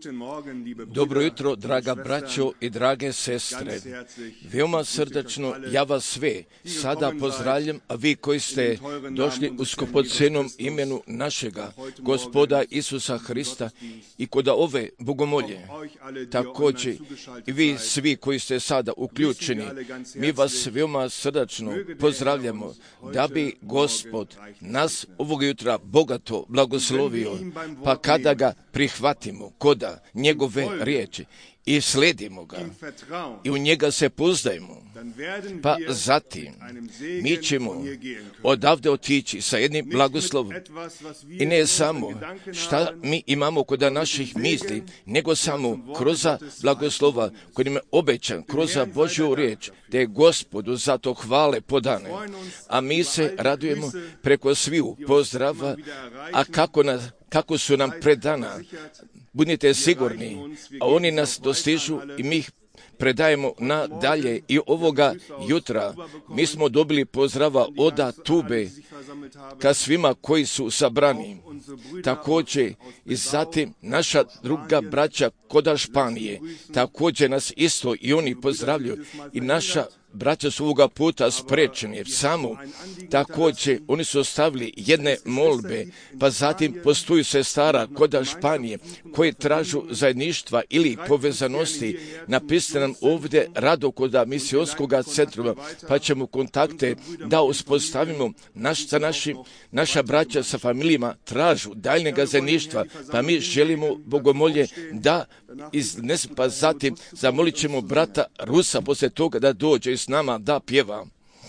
Dobro jutro, draga braćo i drage sestre. Veoma srdačno ja vas sve sada pozdravljam, a vi koji ste došli u skupocenom imenu našega Gospoda Isusa Hrista i kod ove bogomolje. Također i vi svi koji ste sada uključeni, mi vas veoma srdačno pozdravljamo, da bi Gospod nas ovog jutra bogato blagoslovio, pa kada ga prihvatimo koda njegove riječi i sledimo ga i u njega se pouzdajemo, pa zatim mi ćemo odavde otići sa jednim blagoslovom i ne samo šta mi imamo kod naših misli, nego samo kroz blagoslova koji nam je obećan, kroz Božju riječ, da je Gospodu zato hvale podane. A mi se radujemo preko sviju pozdrava, a kako su nam predana, budite sigurni, a oni nas dostižu i mi ih predajemo nadalje. I ovoga jutra mi smo dobili pozdrava od Tube ka svima koji su sabrani. Također i zatim naša druga braća kod Španije, također nas isto i oni pozdravljaju i naša braća su ovoga puta sprečeni samo. Također oni su ostavili jedne molbe, pa zatim postoji sestara kod Španije koje tražu zajedništva ili povezanosti. Napišite nam ovdje rado kod misionskog centra, pa ćemo kontakte da uspostavimo. Naša braća sa familijama tražu daljnjega zajedništva, pa mi želimo bogomolje da iznesemo, pa zatim zamolit ćemo brata Rusa poslije toga da dođe i s nama da pjeva.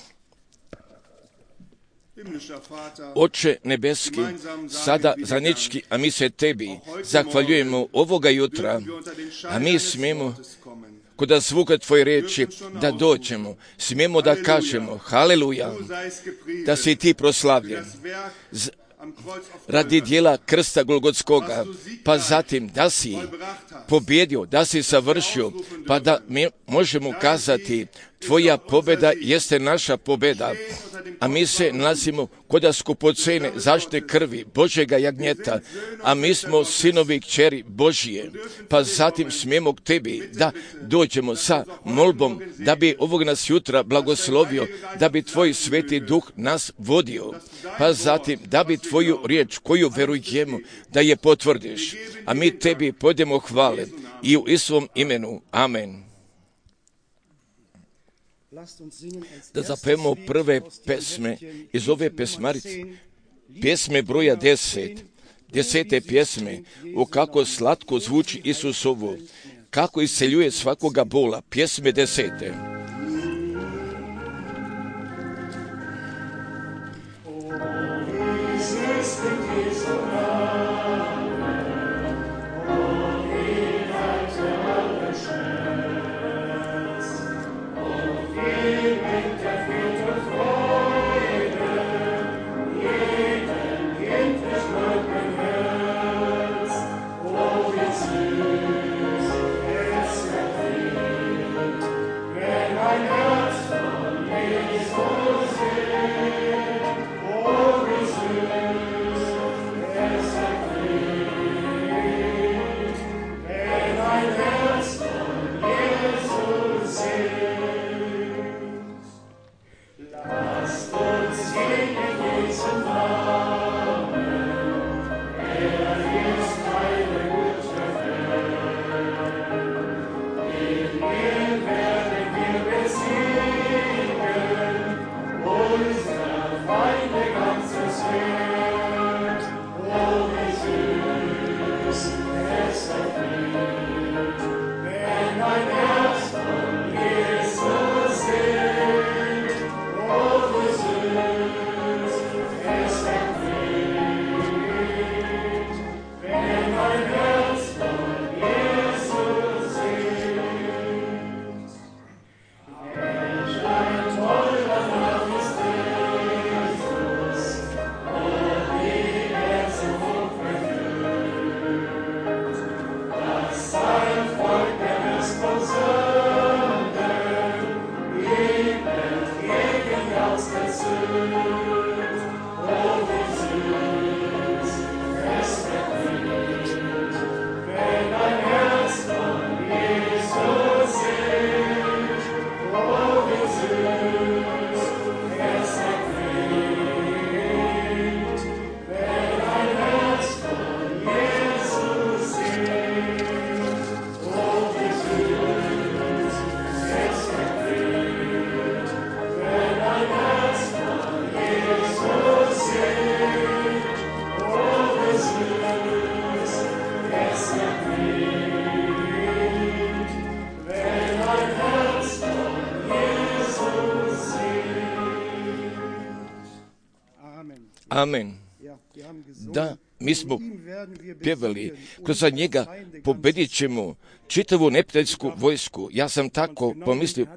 Oče nebeski, sada zajednički, a mi se tebi zahvaljujemo ovoga jutra, a mi smijemo kod zvuka tvoje riječi da dođemo, smijemo da kažemo haleluja, da si ti proslavljen radi dijela krsta Golgotskoga, pa zatim da si pobjedio, da si savršio, pa da mi možemo kazati tvoja pobjeda jeste naša pobjeda, a mi se nalazimo kod skupocene zaštite krvi Božjega jagnjeta, a mi smo sinovi i kćeri Božije, pa zatim smijemo k tebi da dođemo sa molbom da bi ovog nas jutra blagoslovio, da bi tvoj sveti duh nas vodio, pa zatim da bi tvoju riječ koju verujemo da je potvrdiš, a mi tebi podemo hvale i u Isusovom imenu. Amen. Da zapevamo prve pesme iz ove pesmarice, pjesme broja 10. pjesme, o kako slatko zvuči Isusovo, kako isceljuje svakoga bola, pjesme 10. Amen. Da, mi smo pjevali, kroz njega pobedit ćemo čitavu neprijateljsku vojsku. Ja sam tako pomislio,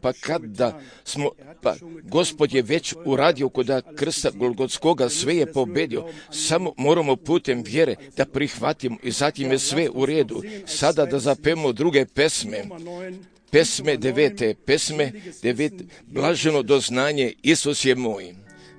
Gospod je već uradio kod krsta Golgotskoga, sve je pobedio. Samo moramo putem vjere da prihvatimo i zatim je sve u redu. Sada da zapevamo druge pesme. Pesme 9. Blaženo doznanje, Isus je moj.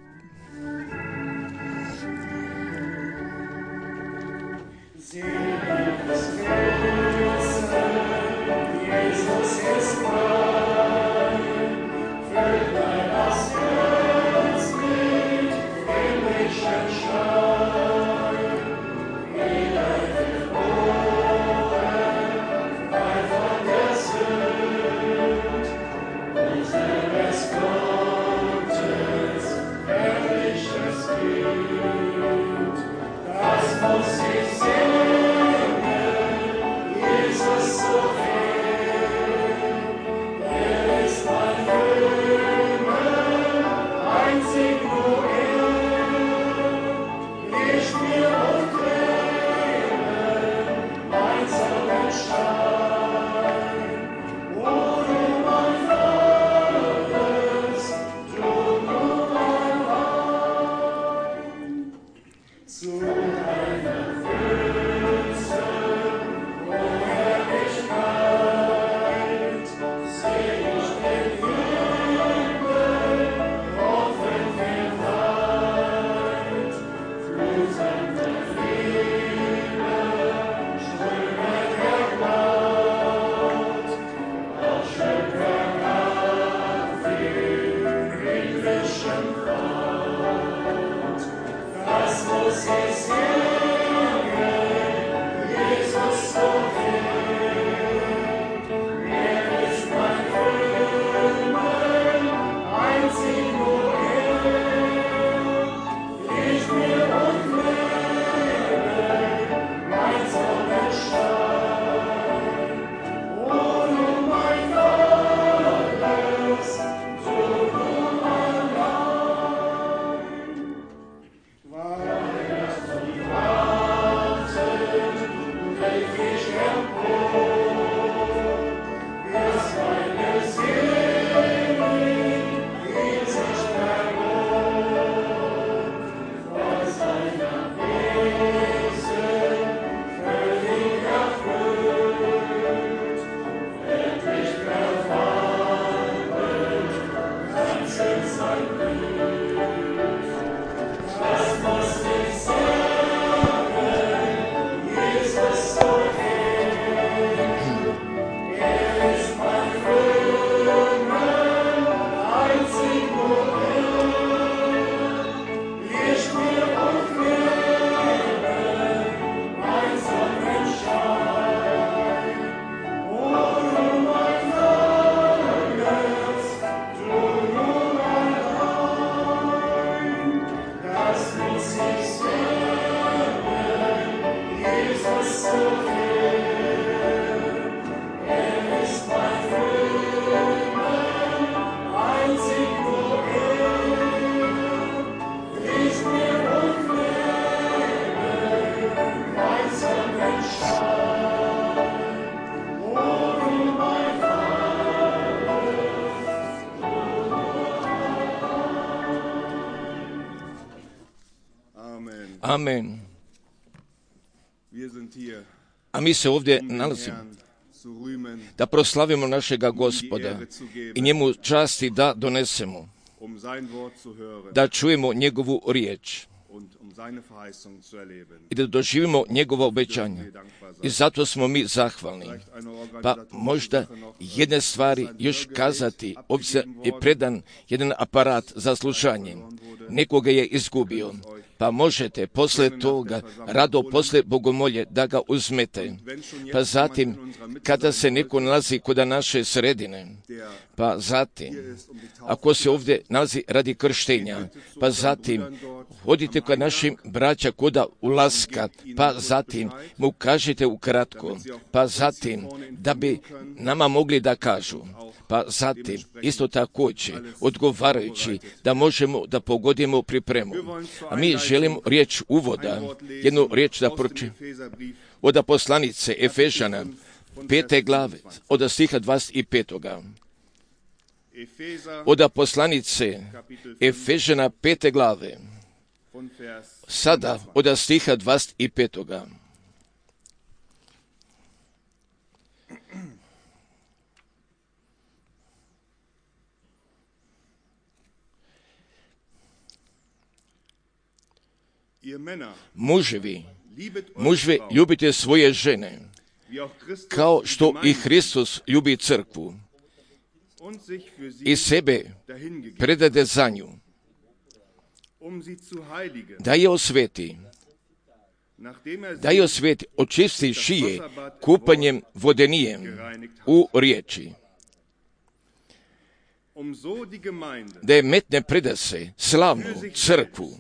Amen. A mi se ovdje nalazimo da proslavimo našega Gospoda i njemu časti da donesemo, da čujemo njegovu riječ i da doživimo njegovo obećanje. I zato smo mi zahvalni. Pa možda jedne stvari još kazati, ovdje je predan jedan aparat za slušanje. Nekoga je izgubio. Pa možete posle toga, rado posle bogomolje, da ga uzmete. Pa zatim, kada se neko nalazi kod naše sredine, pa zatim, ako se ovdje nalazi radi krštenja, pa zatim, odite kod našim braća koda ulaska, pa zatim mu kažete ukratko, pa zatim, da bi nama mogli da kažu, pa zatim, isto također, odgovarajući, da možemo da pogodimo pripremu. A mi želim riječ uvoda, jednu riječ da pročitam. Od poslanice Efežana, 5. glave, od stiha 25. Od poslanice Efežana, 5. glave, sada od stiha 25. Muževi, ljubite svoje žene, kao što i Hristos ljubi crkvu i sebe predade za nju, da je osveti, očistivši je kupanjem vodenijem u riječi, da je metne predase slavnu crkvu,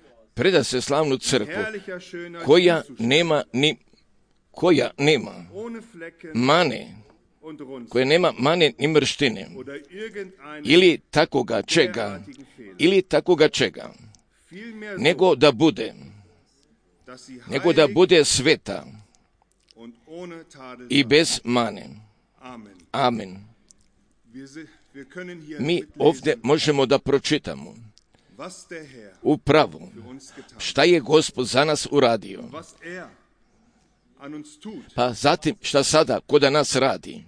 koja nema mane ni mrštine, ili takoga čega, nego da bude sveta i bez mane. Amen. Mi ovdje možemo da pročitamo upravo šta je Gospod za nas uradio, pa zatim šta sada kod nas radi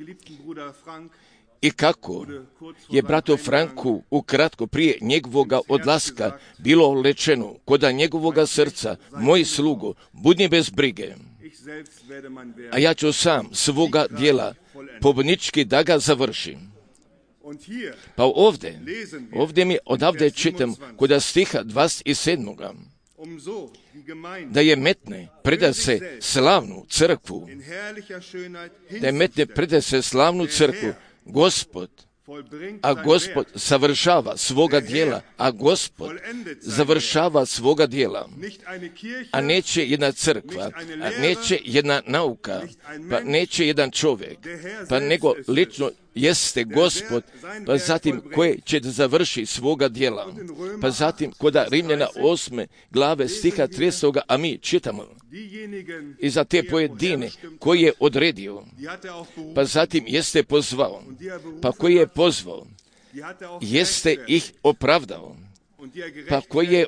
i kako je bratu Franku ukratko prije njegovoga odlaska bilo rečeno kod njegovoga srca: moj slugo, budi bez brige, a ja ću sam svoga djela pobnički da ga završim. Pa ovdje mi odavde čitam kod stiha 27. da je metne predase slavnu crkvu, Gospod savršava svoga djela, a neće jedna crkva, a neće jedna nauka, pa neće jedan čovjek, pa nego lično jeste Gospod, pa zatim koje će da završi svoga djela. Pa zatim kod Rimljana 8. glave stiha 30. a mi čitamo i za te pojedine koje je odredio, pa zatim jeste pozvao, pa koji je pozvao, jeste ih opravdao, pa koji je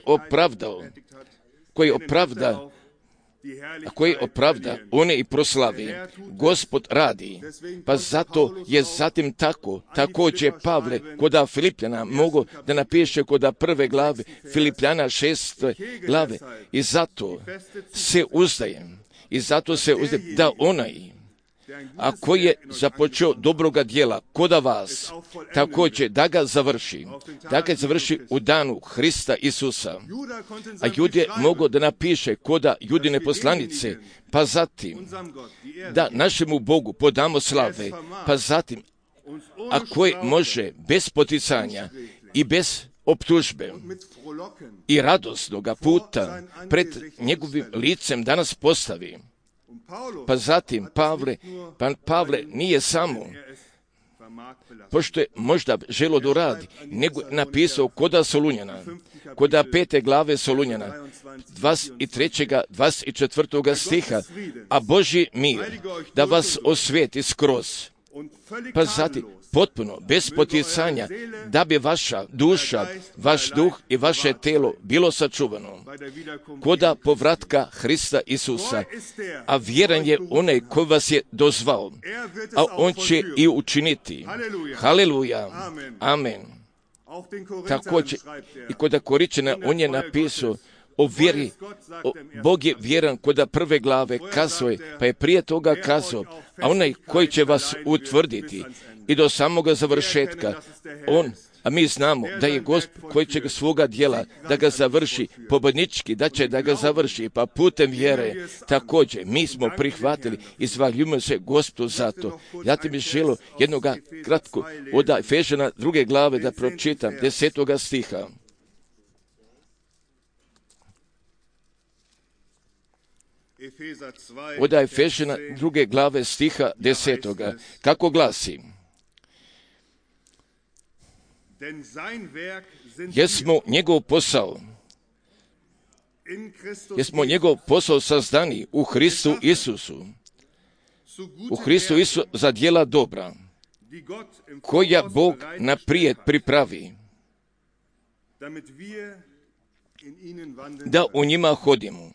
opravda, one i proslavi. Gospod radi, pa zato je zatim također Pavle kod Filipljana mogu da napiše kod 1. glave Filipljana 6. glave i zato se uzdajem da onaj, a koji je započeo dobroga djela kod vas, također da ga završi u danu Hrista Isusa. A Jude mogu da napiše kod Judine poslanice, pa zatim da našemu Bogu podamo slave, pa zatim a koji može bez poticanja i bez optužbe i radosnoga puta pred njegovim licem da nas postavi. Pa zatim Pavle nije samo, pošto je možda želo da uradi, nego napisao koda Solunjana, koda 5. glave Solunjana, 23. 24. stiha, a Božji mir da vas osvijeti skroz. Pa zatim potpuno, bez poticanja, da bi vaša duša, vaš duh i vaše telo bilo sačuvano koda povratka Hrista Isusa, a vjeran je onaj koji vas je dozvao, a on će i učiniti. Haleluja, amen. Također i kod Koričana on je napisao o vjeri, Bog je vjeran kod 1. glave kazuje, pa je prije toga kazao, a onaj koji će vas utvrditi i do samoga završetka, a mi znamo da je Gospod koji će svoga djela da ga završi pobjednički, da će da ga završi, pa putem vjere također mi smo prihvatili i zahvaljujemo se Gospodu za to. Ja ti bih želio jednoga kratko od Efežana 2. glave da pročitam 10. stiha. Od Efežana 2. glave stiha 10. Kako glasi? Jer smo njegov posao, jer smo njegov posao sazdani u Hristu Isusu. U Hristu Isusu za djela dobra, koja Bog naprijed pripravi, da u njima hodimo.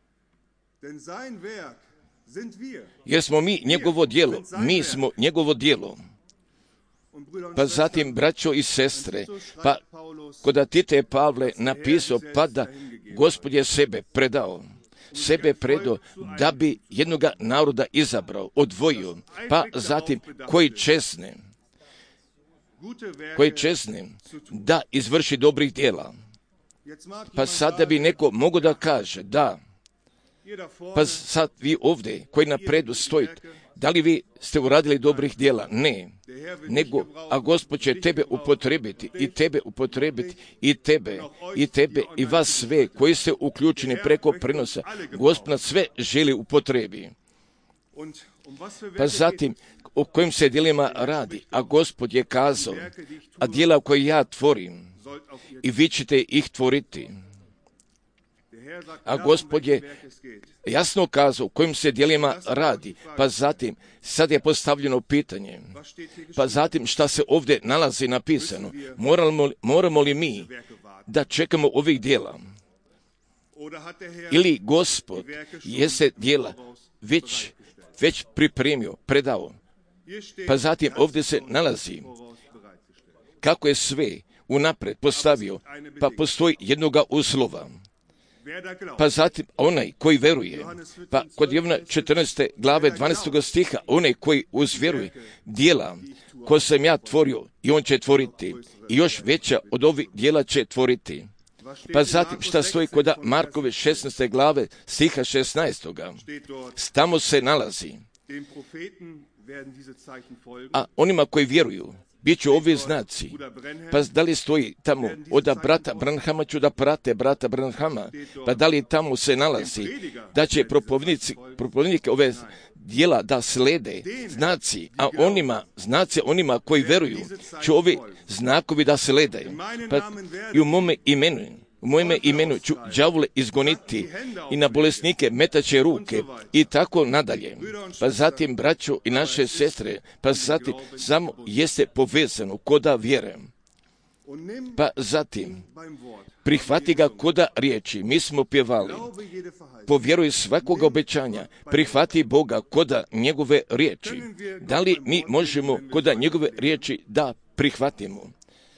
Jer smo mi njegovo djelo, mi smo njegovo djelo. Pa zatim, braćo i sestre, pa kod Tite je Pavle napisao, pa da Gospod je sebe predao da bi jednoga naroda izabrao, odvojio, pa zatim koji česne da izvrši dobrih djela. Pa sad da bi neko mogao da kaže, da, pa sad vi ovdje koji napredu stojite, da li vi ste uradili dobrih djela? Ne. Nego, a Gospod će tebe upotrebiti, i tebe i vas sve koji ste uključeni preko prenosa. Gospod nas sve želi upotrebi. Pa zatim, o kojim se djelima radi? A Gospod je kazao, a djela koje ja tvorim, i vi ćete ih tvoriti. A Gospod je jasno kazao kojim se djelima radi. Pa zatim, sad je postavljeno pitanje, pa zatim šta se ovdje nalazi napisano? Moramo li mi da čekamo ovih djela? Ili Gospod je se djela već pripremio, predao? Pa zatim ovdje se nalazi kako je sve unapred postavio, pa postoji jednoga uslova. Pa zatim onaj koji veruje, pa kod Jovana 14. glave 12. stiha, onaj koji uzvjeruje djela koje sam ja tvorio, i on će tvoriti, i još veća od ovih djela će tvoriti. Pa zatim šta stoji kod Markove 16. glave stiha 16. Tamo se nalazi, a onima koji vjeruju bit će ovi znaci. Pa da li stoji tamo od brata Branhama ću da prate brata Branhama? Pa da li tamo se nalazi da će propovednike ove djela da slede znaci, a onima koji veruju će ovi znakovi da slede. Pa i u mome imenu ću đavole izgoniti i na bolesnike metaće ruke i tako nadalje. Pa zatim, braćo i naše sestre, pa zatim samo jeste povezano koda vjere. Pa zatim, prihvati ga koda riječi. Mi smo pjevali, povjeruj svakoga obećanja, prihvati Boga koda njegove riječi. Da li mi možemo koda njegove riječi da prihvatimo?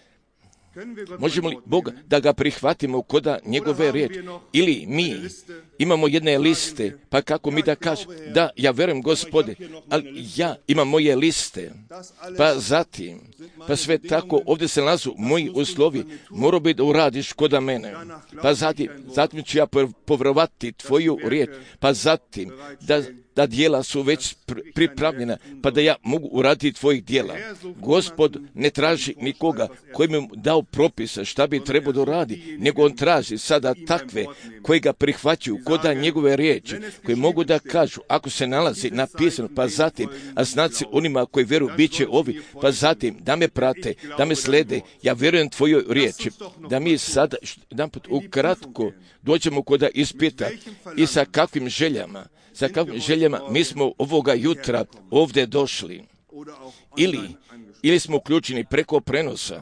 Možemo li Boga da ga prihvatimo koda njegove riječi? Ili mi imamo jedne liste, pa kako mi da kažemo, da, ja verujem Gospode, ali ja imam moje liste. Pa zatim, pa sve tako, ovdje se nalazu moji uslovi, morao bi da uradiš koda mene. Pa zatim ću ja povjerovati tvoju riječ, pa zatim da djela su već pripravljena, pa da ja mogu uraditi tvojih djela. Gospod ne traži nikoga koji mi dao propise šta bi trebao da radi, nego on traži sada takve koji ga prihvaćaju koda njegove riječi, koji mogu da kažu, ako se nalazi napisano, pa zatim, a znaci onima koji vjeruju bit će ovi, pa zatim da me prate, da me slede, ja vjerujem tvojoj riječi, da mi sada jedanput ukratko dođemo koda ispita i sa kakvim željama mi smo ovoga jutra ovdje došli. Ili smo uključeni preko prenosa.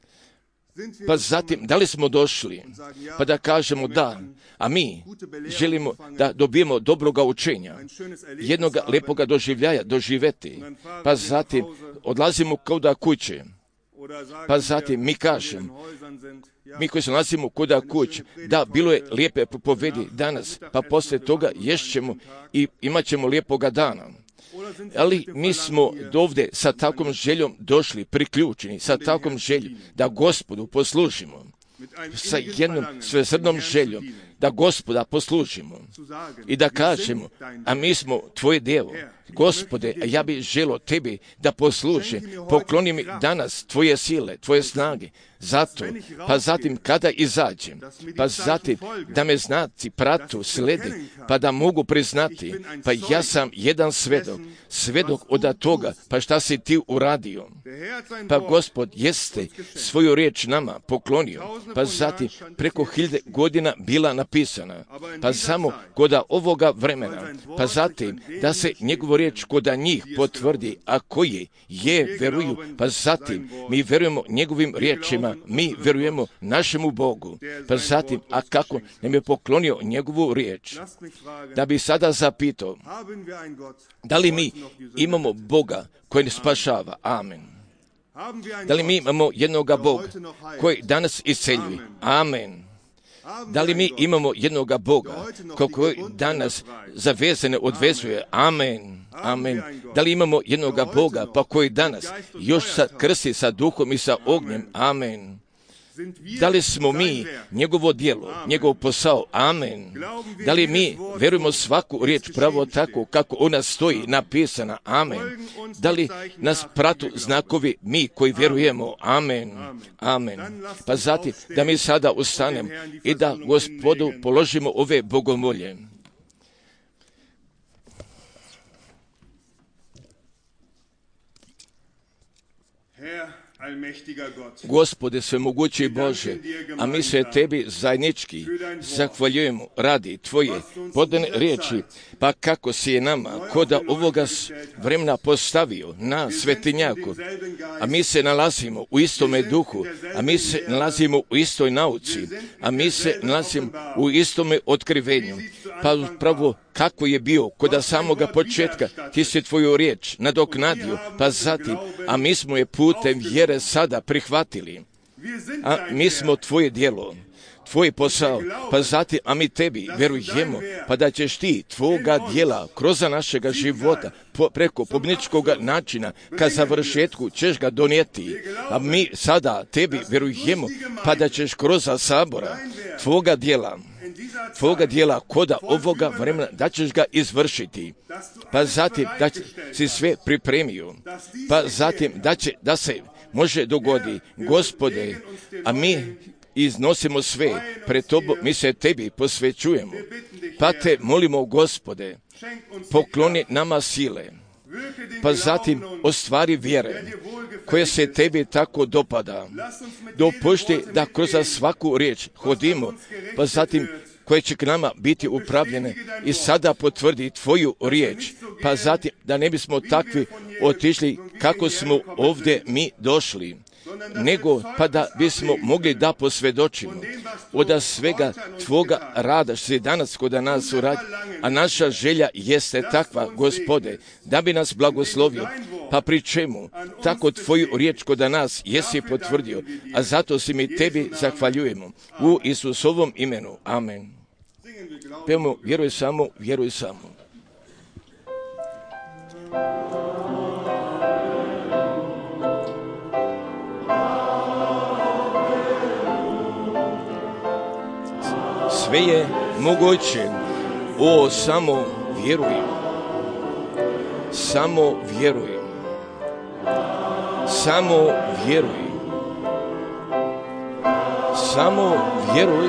Pa zatim, da li smo došli? Pa da kažemo da, a mi želimo da dobijemo dobroga učenja, jednoga lepoga doživljaja doživeti. Pa zatim, odlazimo koda kuće. Pa zatim, mi kažemo, mi koji se nalazimo koda kuće, da, bilo je lijepe propovedi danas, pa poslije toga ješćemo i imat ćemo lijepoga dana. Ali mi smo ovdje sa takvom željom došli, priključeni, sa takvom željom da Gospodu poslužimo, sa jednom svesrdnom željom da Gospoda poslužimo i da kažemo, a mi smo tvoje djevo. Gospode, ja bih želio tebi da poslužim, pokloni mi danas tvoje sile, tvoje snage, zato, pa zatim kada izađem, pa zatim da me znaci pratu, slede, pa da mogu priznati, pa ja sam jedan svedok od toga, pa šta si ti uradio. Pa Gospod jeste svoju riječ nama poklonio, pa zatim preko 1000 godina bila na napisana, pa samo koda ovoga vremena, pa zatim da se njegovu riječ koda njih potvrdi, a koji je veruju, pa zatim mi verujemo njegovim riječima, mi verujemo našemu Bogu, pa zatim, a kako nam je poklonio njegovu riječ. Da bi sada zapitao, da li mi imamo Boga koji ne spašava? Amen. Da li mi imamo jednoga Boga koji danas isceljuje? Amen. Da li mi imamo jednoga Boga koji danas zavezane odvezuje? Amen. Amen. Da li imamo jednoga Boga pa koji danas još krsti sa duhom i sa ognjem? Amen. Da li smo mi njegovo djelo, njegov posao? Amen. Da li mi verujemo svaku riječ pravo tako kako ona stoji napisana? Amen. Da li nas pratu znakovi mi koji vjerujemo? Amen. Amen. Pa zatim da mi sada ustanem i da Gospodu položimo ove bogomolje. Gospode svemogući Bože, a mi se tebi zajednički zahvaljujemo radi tvoje podane riječi, pa kako si je nama koda ovoga vremena postavio na svetinjaku, a mi se nalazimo u istome duhu, a mi se nalazimo u istoj nauci, a mi se nalazimo u istome otkrivenju, pa upravo kako je bio koda samoga početka, ti si tvoju riječ nadoknadio, pa zatim, a mi smo je putem vjere sada prihvatili, a mi smo tvoje djelo, tvoj posao, pa zatim, a mi tebi vjerujemo, pa da ćeš ti tvoga djela kroz našega života, preko pobjedničkog načina, ka završetku ćeš ga donijeti, a mi sada tebi vjerujemo, pa da ćeš kroz sabora tvoga djela koda ovoga vremena, da ćeš ga izvršiti, pa zatim da si sve pripremio, pa zatim da se može dogodi, Gospode, a mi iznosimo sve pred tobom, mi se tebi posvećujemo, pa te molimo, Gospode, pokloni nama sile, pa zatim ostvari vjere koja se tebi tako dopada. Dopušti da kroz svaku riječ hodimo, pa zatim koje će k nama biti upravljene i sada potvrdi tvoju riječ, pa zatim da ne bismo takvi otišli kako smo ovdje mi došli, nego pa da bismo mogli da posvjedočimo od svega tvoga rada što si danas kod nas uradi, a naša želja jeste takva, Gospode, da bi nas blagoslovio, pa pri čemu tako tvoju riječ kod nas jesi potvrdio, a zato si mi tebi zahvaljujemo u Isusovom imenu. Amen. Pevamo, vjeruj samo, vjeruj samo. Sve je moguće, o, samo vjeruj, samo vjeruj, samo vjeruj, samo vjeruj,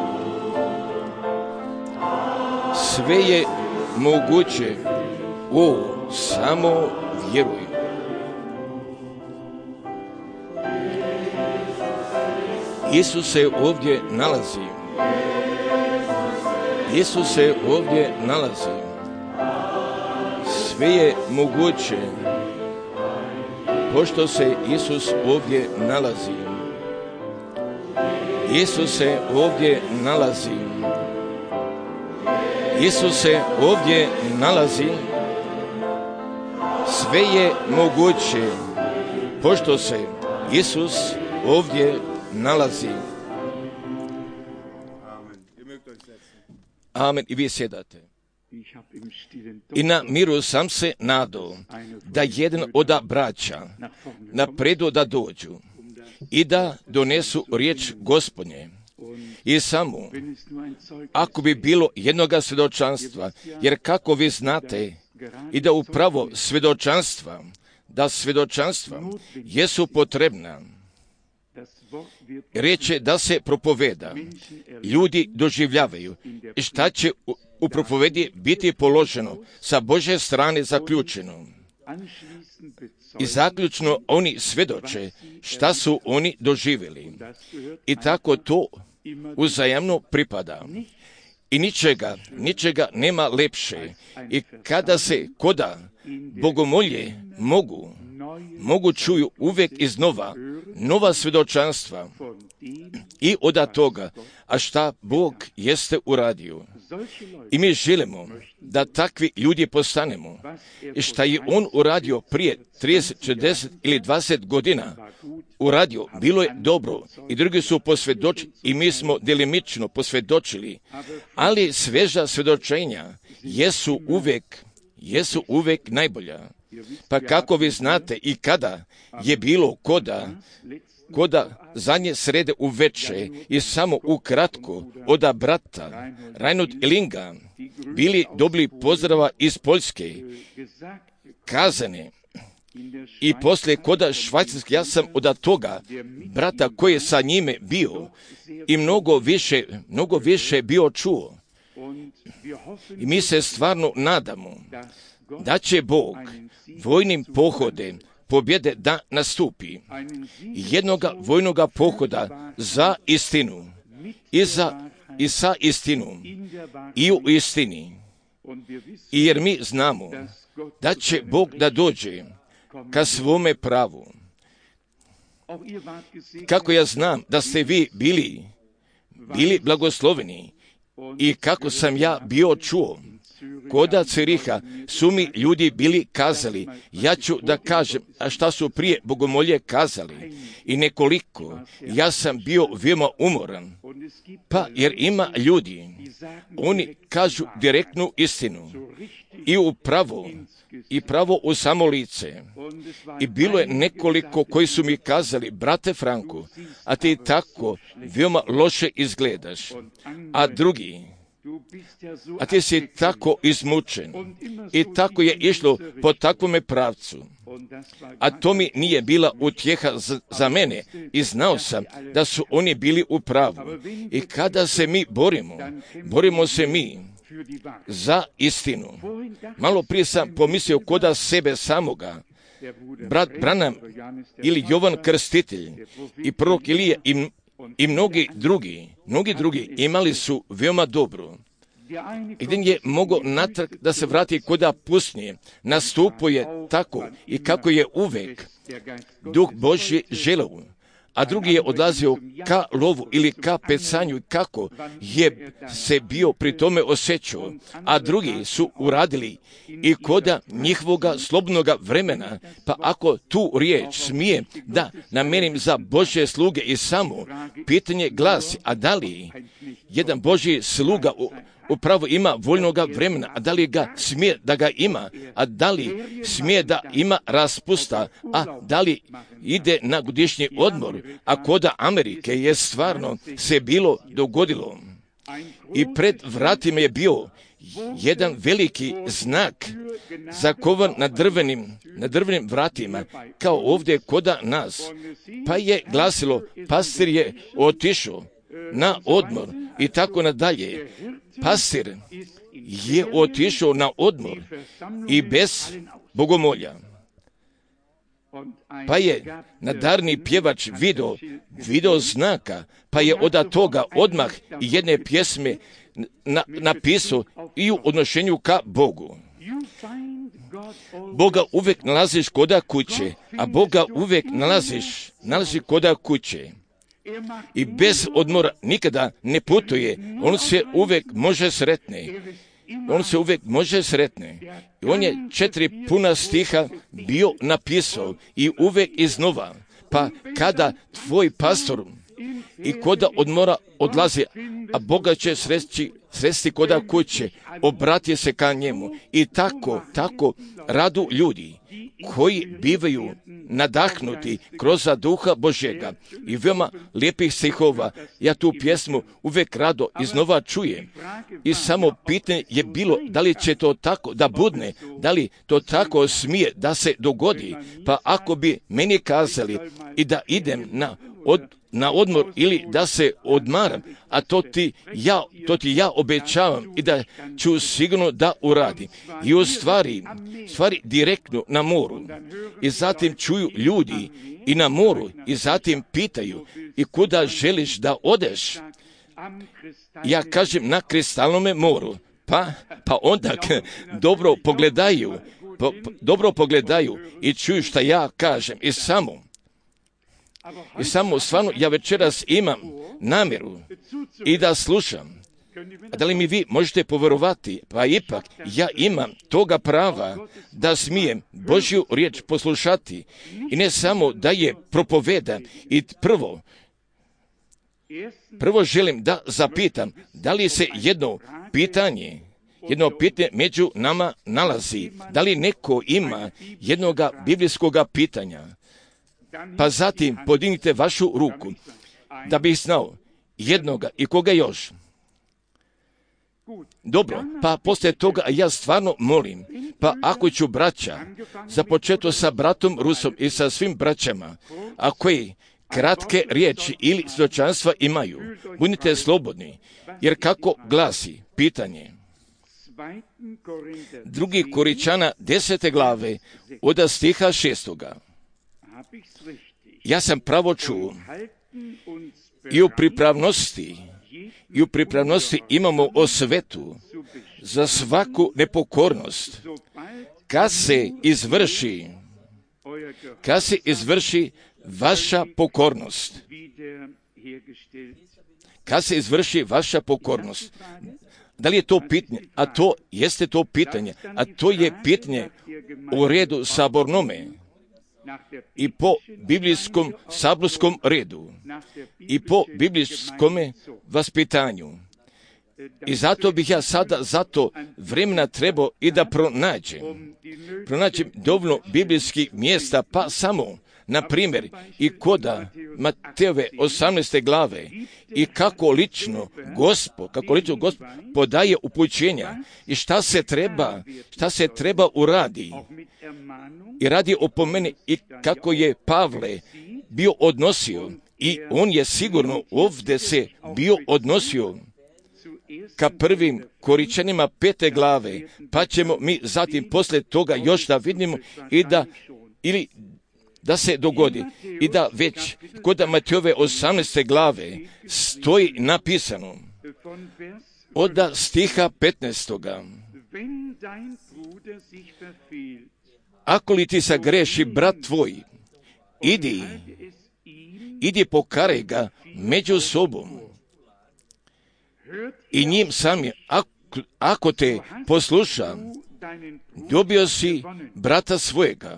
sve je moguće, o, samo vjeruj. Isus se ovdje nalazi. Isus se ovdje nalazi. Sve je moguće, pošto se Isus ovdje nalazi. Isus se ovdje nalazi. Isus se ovdje nalazi. Sve je moguće, pošto se Isus ovdje nalazi. Amen. I vi sjedate. I na miru sam se nadao da jedan od braća napredu da dođu i da donesu riječ Gospodnje. I samo, ako bi bilo jednoga svjedočanstva, jer kako vi znate i da upravo svjedočanstva, da svjedočanstva jesu potrebna, riječ je da se propoveda, ljudi doživljavaju i šta će u propovedi biti položeno sa Božje strane zaključeno. I zaključno oni svjedoče šta su oni doživjeli. I tako to uzajamno pripada. i ničega nema lepše. I kada se koda bogomolje mogu čuju uvijek iznova nova svjedočanstva i od toga, a šta Bog jeste uradio. I mi želimo da takvi ljudi postanemo. I šta je On uradio prije 30, 40 ili 20 godina, uradio, bilo je dobro i drugi su posvjedočili i mi smo delimično posvjedočili, ali sveža svjedočenja jesu uvijek najbolja. Pa kako vi znate i kada je bilo koda zadnje srede uveče i samo ukratko od brata Reinhold Ellinga bili dobili pozdrava iz Poljske, kazane, i poslije koda Švajcarske, ja sam od toga brata koji je sa njime bio i mnogo više bio čuo. I mi se stvarno nadamo da će Bog vojnim pohodem pobjede da nastupi, jednoga vojnoga pohoda za istinu i sa istinom i u istini. I jer mi znamo da će Bog da dođe ka svome pravu. Kako ja znam da ste vi bili blagosloveni i kako sam ja bio čuo, koda Ciriha su mi ljudi bili kazali, ja ću da kažem, a šta su prije bogomolje kazali, i nekoliko, ja sam bio veoma umoran, pa jer ima ljudi, oni kažu direktnu istinu i pravo u samo lice. I bilo je nekoliko koji su mi kazali, brate Franko, a ti tako veoma loše izgledaš, a drugi, a ti si tako izmučen. I tako je išlo po takvome pravcu. A to mi nije bila utjeha za mene i znao sam da su oni bili u pravu. I kada se mi borimo se mi za istinu. Malo prije sam pomislio koda sebe samoga. Brat Branham ili Jovan Krstitelj i prorok Ilija i mnogi drugi imali su veoma dobro. Jedan je mogao natrag da se vrati koda pustinje, nastupuje tako i kako je uvek Duh Božji želeo, a drugi je odlazio ka lovu ili ka pecanju i kako je se bio pri tome osjećao, a drugi su uradili i koda njihovoga slobodnoga vremena, pa ako tu riječ smije da namenim za Božje sluge i samo pitanje glasi, a da li jedan Božji sluga upravo ima voljnoga vremena, a da li ga smije da ga ima, a da li smije da ima raspusta, a da li ide na godišnji odmor, a koda Amerike je stvarno se bilo dogodilo. I pred vratima je bio jedan veliki znak zakovan na drvenim vratima, kao ovdje koda nas. Pa je glasilo, pastir je otišao na odmor i tako nadalje. Pastir je otišao na odmor i bez bogomolja. Pa je nadarni pjevač video znaka, pa je od toga odmah jedne pjesme napisao i u odnošenju ka Bogu. Boga uvijek nalaziš koda kuće, a Boga uvijek nalazi koda kuće. I bez odmora nikada ne putuje, on se uvijek može sretne. I on je 4 puna stiha bio napisao i uvijek iznova. Pa kada tvoj pastor i koda odmora odlazi, a Boga će sresti koda kuće, obrati se ka njemu. I tako radu ljudi koji bivaju nadahnuti kroz Duha Božjega i veoma lijepih stihova. Ja tu pjesmu uvijek rado iznova čujem. I samo pitanje je bilo da li će to tako da budne, da li to tako smije da se dogodi. Pa ako bi meni kazali i da idem na odmor ili da se odmaram, a to ti ja obećavam i da ću sigurno da uradim. I u stvari direktno na moru. I zatim čuju ljudi i na moru i zatim pitaju i kuda želiš da odeš. Ja kažem na kristalnome moru, pa onda dobro pogledaju i čuju šta ja kažem i samo stvarno ja večeras imam namjeru i da slušam. A da li mi vi možete povjerovati? Pa ipak ja imam toga prava da smijem Božju riječ poslušati i ne samo da je propovedam. I prvo želim da zapitam da li se jedno pitanje među nama nalazi. Da li neko ima jednoga biblijskoga pitanja? Pa zatim podignite vašu ruku da bih znao jednoga i koga još. Dobro, pa poslije toga ja stvarno molim, pa ako ću braća, započeto sa bratom Rusom i sa svim braćama, a koji kratke riječi ili svjedočanstva imaju, budite slobodni, jer kako glasi pitanje. 2. Korinčana 10. glave od stiha 6. Ja sam pravo čuo i u pripravnosti imamo osvetu za svaku nepokornost. Kad se izvrši vaša pokornost. Da li je to pitanje? A to jeste to pitanje. A to je pitanje u redu sabornome i po biblijskom saborskom redu i po biblijskom vaspitanju. I zato bih ja sada vremena trebao i da pronađem dovoljno biblijskih mjesta, pa samo, na primjer, i koda Matejove 18. glave i kako lično Gospod podaje upućenja i šta se treba uradi. I radi o pomeni i kako je Pavle bio odnosio i on je sigurno ovdje se bio odnosio ka prvim Korinčanima 5. glave, pa ćemo mi zatim poslije toga još da vidimo ili da se dogodi i da već kod Matejove 18. glave stoji napisano od stiha 15. Ako li ti sagreši brat tvoj, idi pokaraj ga među sobom i njim sami, ako te posluša, dobio si brata svojega.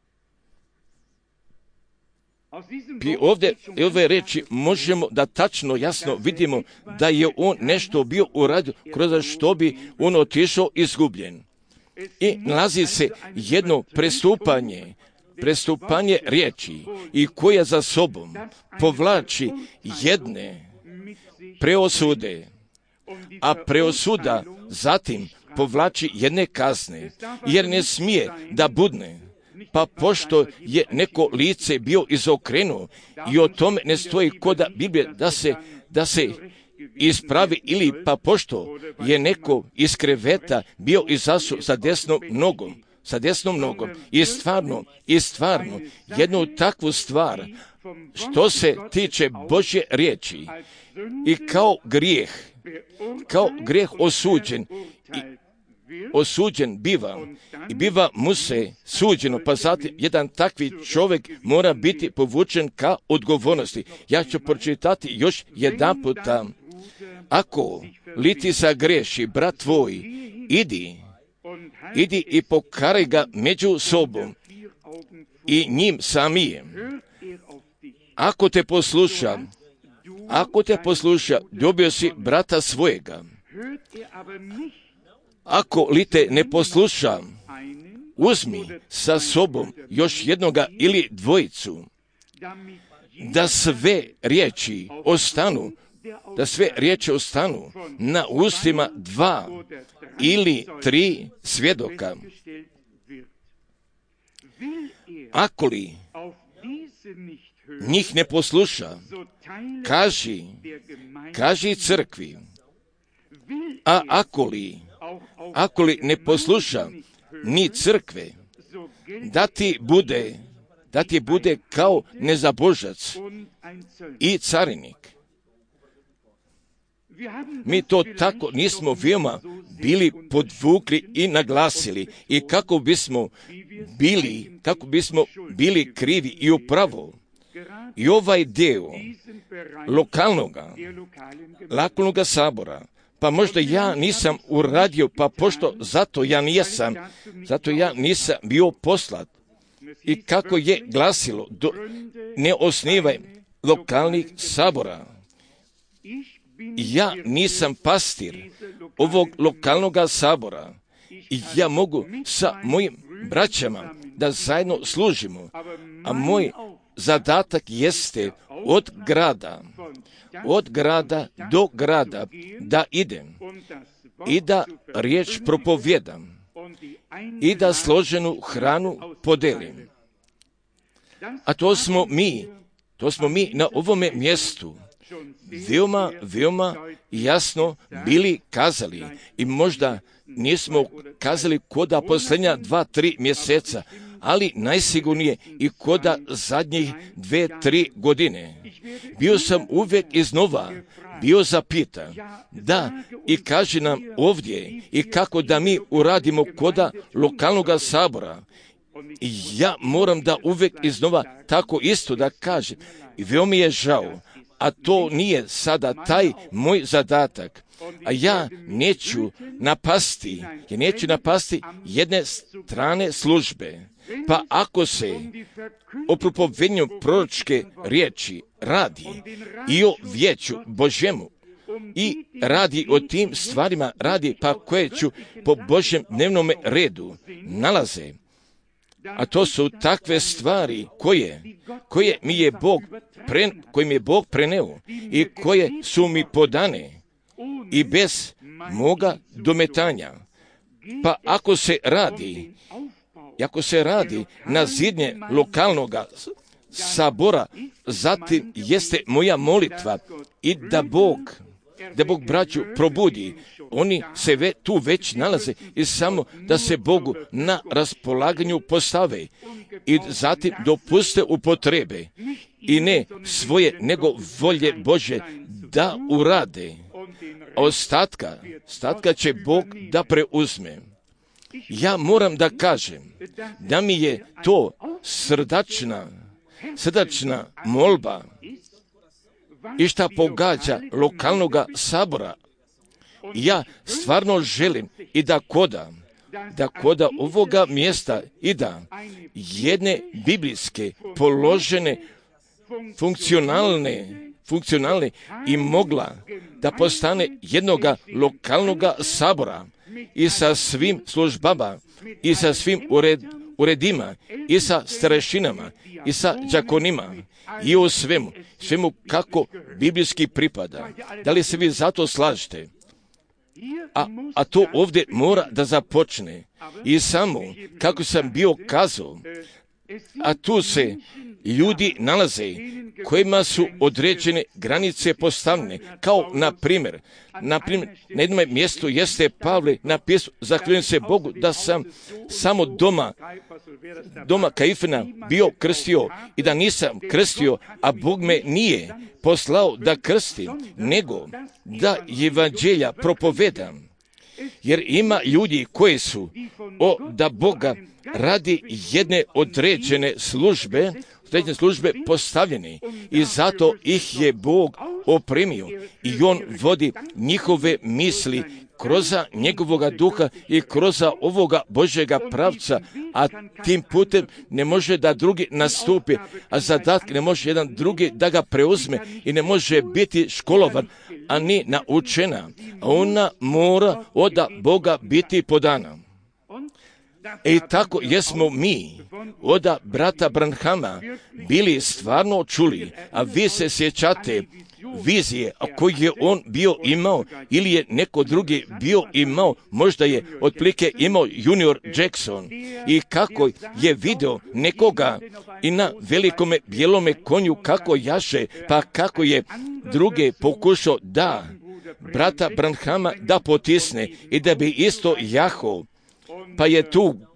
I ove reči možemo da tačno jasno vidimo da je on nešto bio uradio kroz što bi on otišao izgubljen. I nalazi se jedno prestupanje riječi i koja za sobom povlači jedne preosude, a preosuda zatim povlači jedne kazne, jer ne smije da budne. Pa pošto je neko lice bio izokrenuo i o tome ne stoji koda Biblije da se ispravi, ili pa pošto je neko iz kreveta bio izašao sa desnom nogom i stvarno jednu takvu stvar što se tiče Božje riječi i kao grijeh osuđen biva mu se suđeno, pa zatim jedan takvi čovjek mora biti povučen ka odgovornosti. Ja ću pročitati još jedan puta. Ako li ti sagreši brat tvoj, idi i pokaraj ga među sobom i njim samijem. Ako te posluša, dobio si brata svojega. Ako li te ne posluša, uzmi sa sobom još jednoga ili dvojicu, da sve riječi ostanu na ustima 2 ili 3 svjedoka. Ako li njih ne posluša, kaži crkvi, a ako li ne posluša ni crkve, da ti bude kao nezabožac i carinik. Mi to tako nismo veoma bili podvukli i naglasili i kako bismo bili krivi i upravo. I ovaj deo lokalnog sabora, pa možda ja nisam uradio, pa pošto zato ja nisam bio poslat. I kako je glasilo, ne osnivaj lokalnih sabora. Ja nisam pastir ovog lokalnog sabora i ja mogu sa mojim braćama da zajedno služimo, a moj zadatak jeste od grada do grada da idem i da riječ propovjedam i da složenu hranu podelim. A to smo mi na ovome mjestu veoma jasno bili kazali i možda nismo kazali koda posljednja 2-3 mjeseca, ali najsigurnije i koda zadnjih 2-3 godine. Bio sam uvijek iznova bio zapitan, da i kaže nam ovdje i kako da mi uradimo koda lokalnog sabora. I ja moram da uvijek iznova tako isto da kažem. I veoma mi je žao, a to nije sada taj moj zadatak. A ja neću napasti jedne strane službe. Pa ako se o propovednju proročke riječi radi i o vijeću Božjemu i radi o tim stvarima, pa koje ću po Božjem dnevnom redu nalaze, a to su takve stvari koje mi je Bog preneo i koje su mi podane i bez moga dometanja. Pa ako se radi na zidnje lokalnog sabora, zatim jeste moja molitva i da Bog braću probudi. Oni se tu već nalaze i samo da se Bogu na raspolaganju postave i zatim dopuste upotrebe i ne svoje nego volje Bože da urade. A ostatka će Bog da preuzme. Ja moram da kažem da mi je to srdačna molba i šta pogađa lokalnog sabora. Ja stvarno želim i da koda ovoga mjesta i da jedne biblijske položene funkcionalne i mogla da postane jednoga lokalnog sabora i sa svim službama i sa svim uredima i sa starešinama i sa đakonima i u svemu kako biblijski pripada. Da li se vi zato slažete? A to ovdje mora da započne. I samo, kako sam bio kazao, a tu se ljudi nalaze kojima su određene granice postavljene, kao na primjer, na jednom mjestu jeste Pavle napisao, zahvaljujem se Bogu da sam samo doma Kaifana bio krstio i da nisam krstio, a Bog me nije poslao da krstim, nego da evanđelja propovedam. Jer ima ljudi koji su da Boga radi jedne određene službe postavljene i zato ih je Bog opremio i On vodi njihove misli kroz njegovoga duha i kroz ovoga Božjega pravca, a tim putem ne može da drugi nastupi, a zadatak ne može jedan drugi da ga preuzme i ne može biti školovan, a ni naučena. Ona mora od Boga biti podana. I tako jesmo mi od brata Branhama bili stvarno čuli, a vi se sjećate vizije koju je on bio imao ili je neko drugi bio imao, možda je otprilike imao Junior Jackson i kako je video nekoga i na velikome bijelome konju kako jaše, pa kako je druge pokušao da brata Branhama da potisne i da bi isto jahao. Pa je tu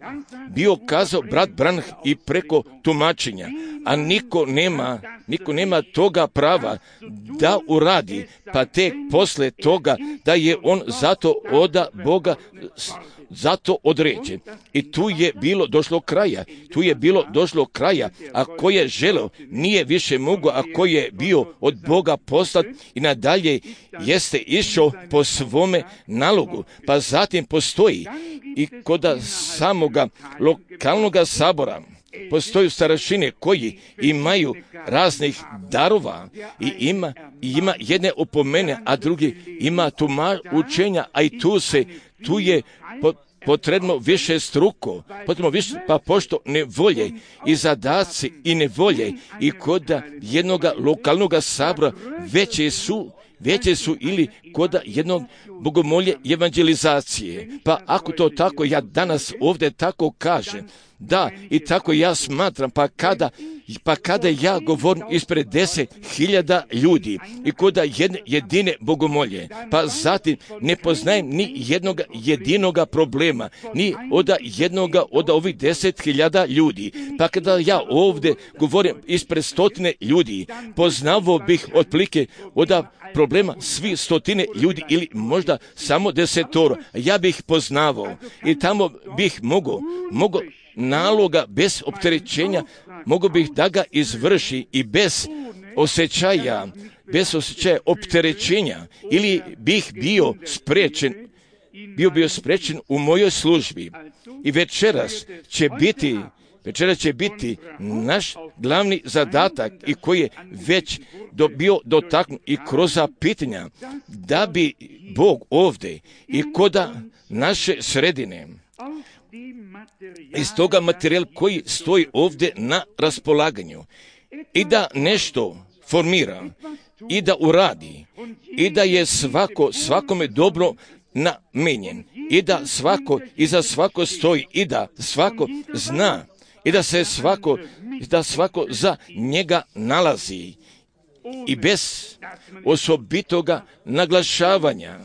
bio kazao brat Branham i preko tumačenja, a niko nema toga prava da uradi, pa tek posle toga da je on zato od Boga zato određen. I tu je bilo došlo kraja, a ko je želeo nije više mogao, a ko je bio od Boga poslat i nadalje jeste išao po svome nalogu. Pa zatim postoji i kod samoga lokalnog sabora postoju starešine koji imaju raznih darova i ima jedne opomene, a drugi ima učenja, a i tu je potrebno više struko, pa pošto nevolje i zadaci i nevolje i kod jednog lokalnog sabora veće su ili kod jednog bogomolje evangelizacije. Pa ako to tako ja danas ovdje tako kažem, da, i tako ja smatram, pa kada ja govorim ispred 10.000 ljudi i kod jedine bogomolje, pa zatim ne poznajem ni jednog jedinoga problema, ni od ovih 10.000 ljudi, pa kada ja ovdje govorim ispred 100 ljudi, poznavao bih otprilike od problema svi 100 ljudi ili možda samo 10. Ja bih poznavao i tamo bih mogao naloga bez opterećenja, mogu bih da ga izvrši i bez osjećaja opterećenja, ili bih bio spriječen u mojoj službi. I večeras će biti naš glavni zadatak i koji je već bio dotaknut i kroz pitanja, da bi Bog ovdje i kod naše sredine iz toga materijala koji stoji ovdje na raspolaganju i da nešto formira i da uradi i da je svakome dobro namenjen i da iza svako stoji i da svako zna i da svako za njega nalazi i bez osobitoga naglašavanja.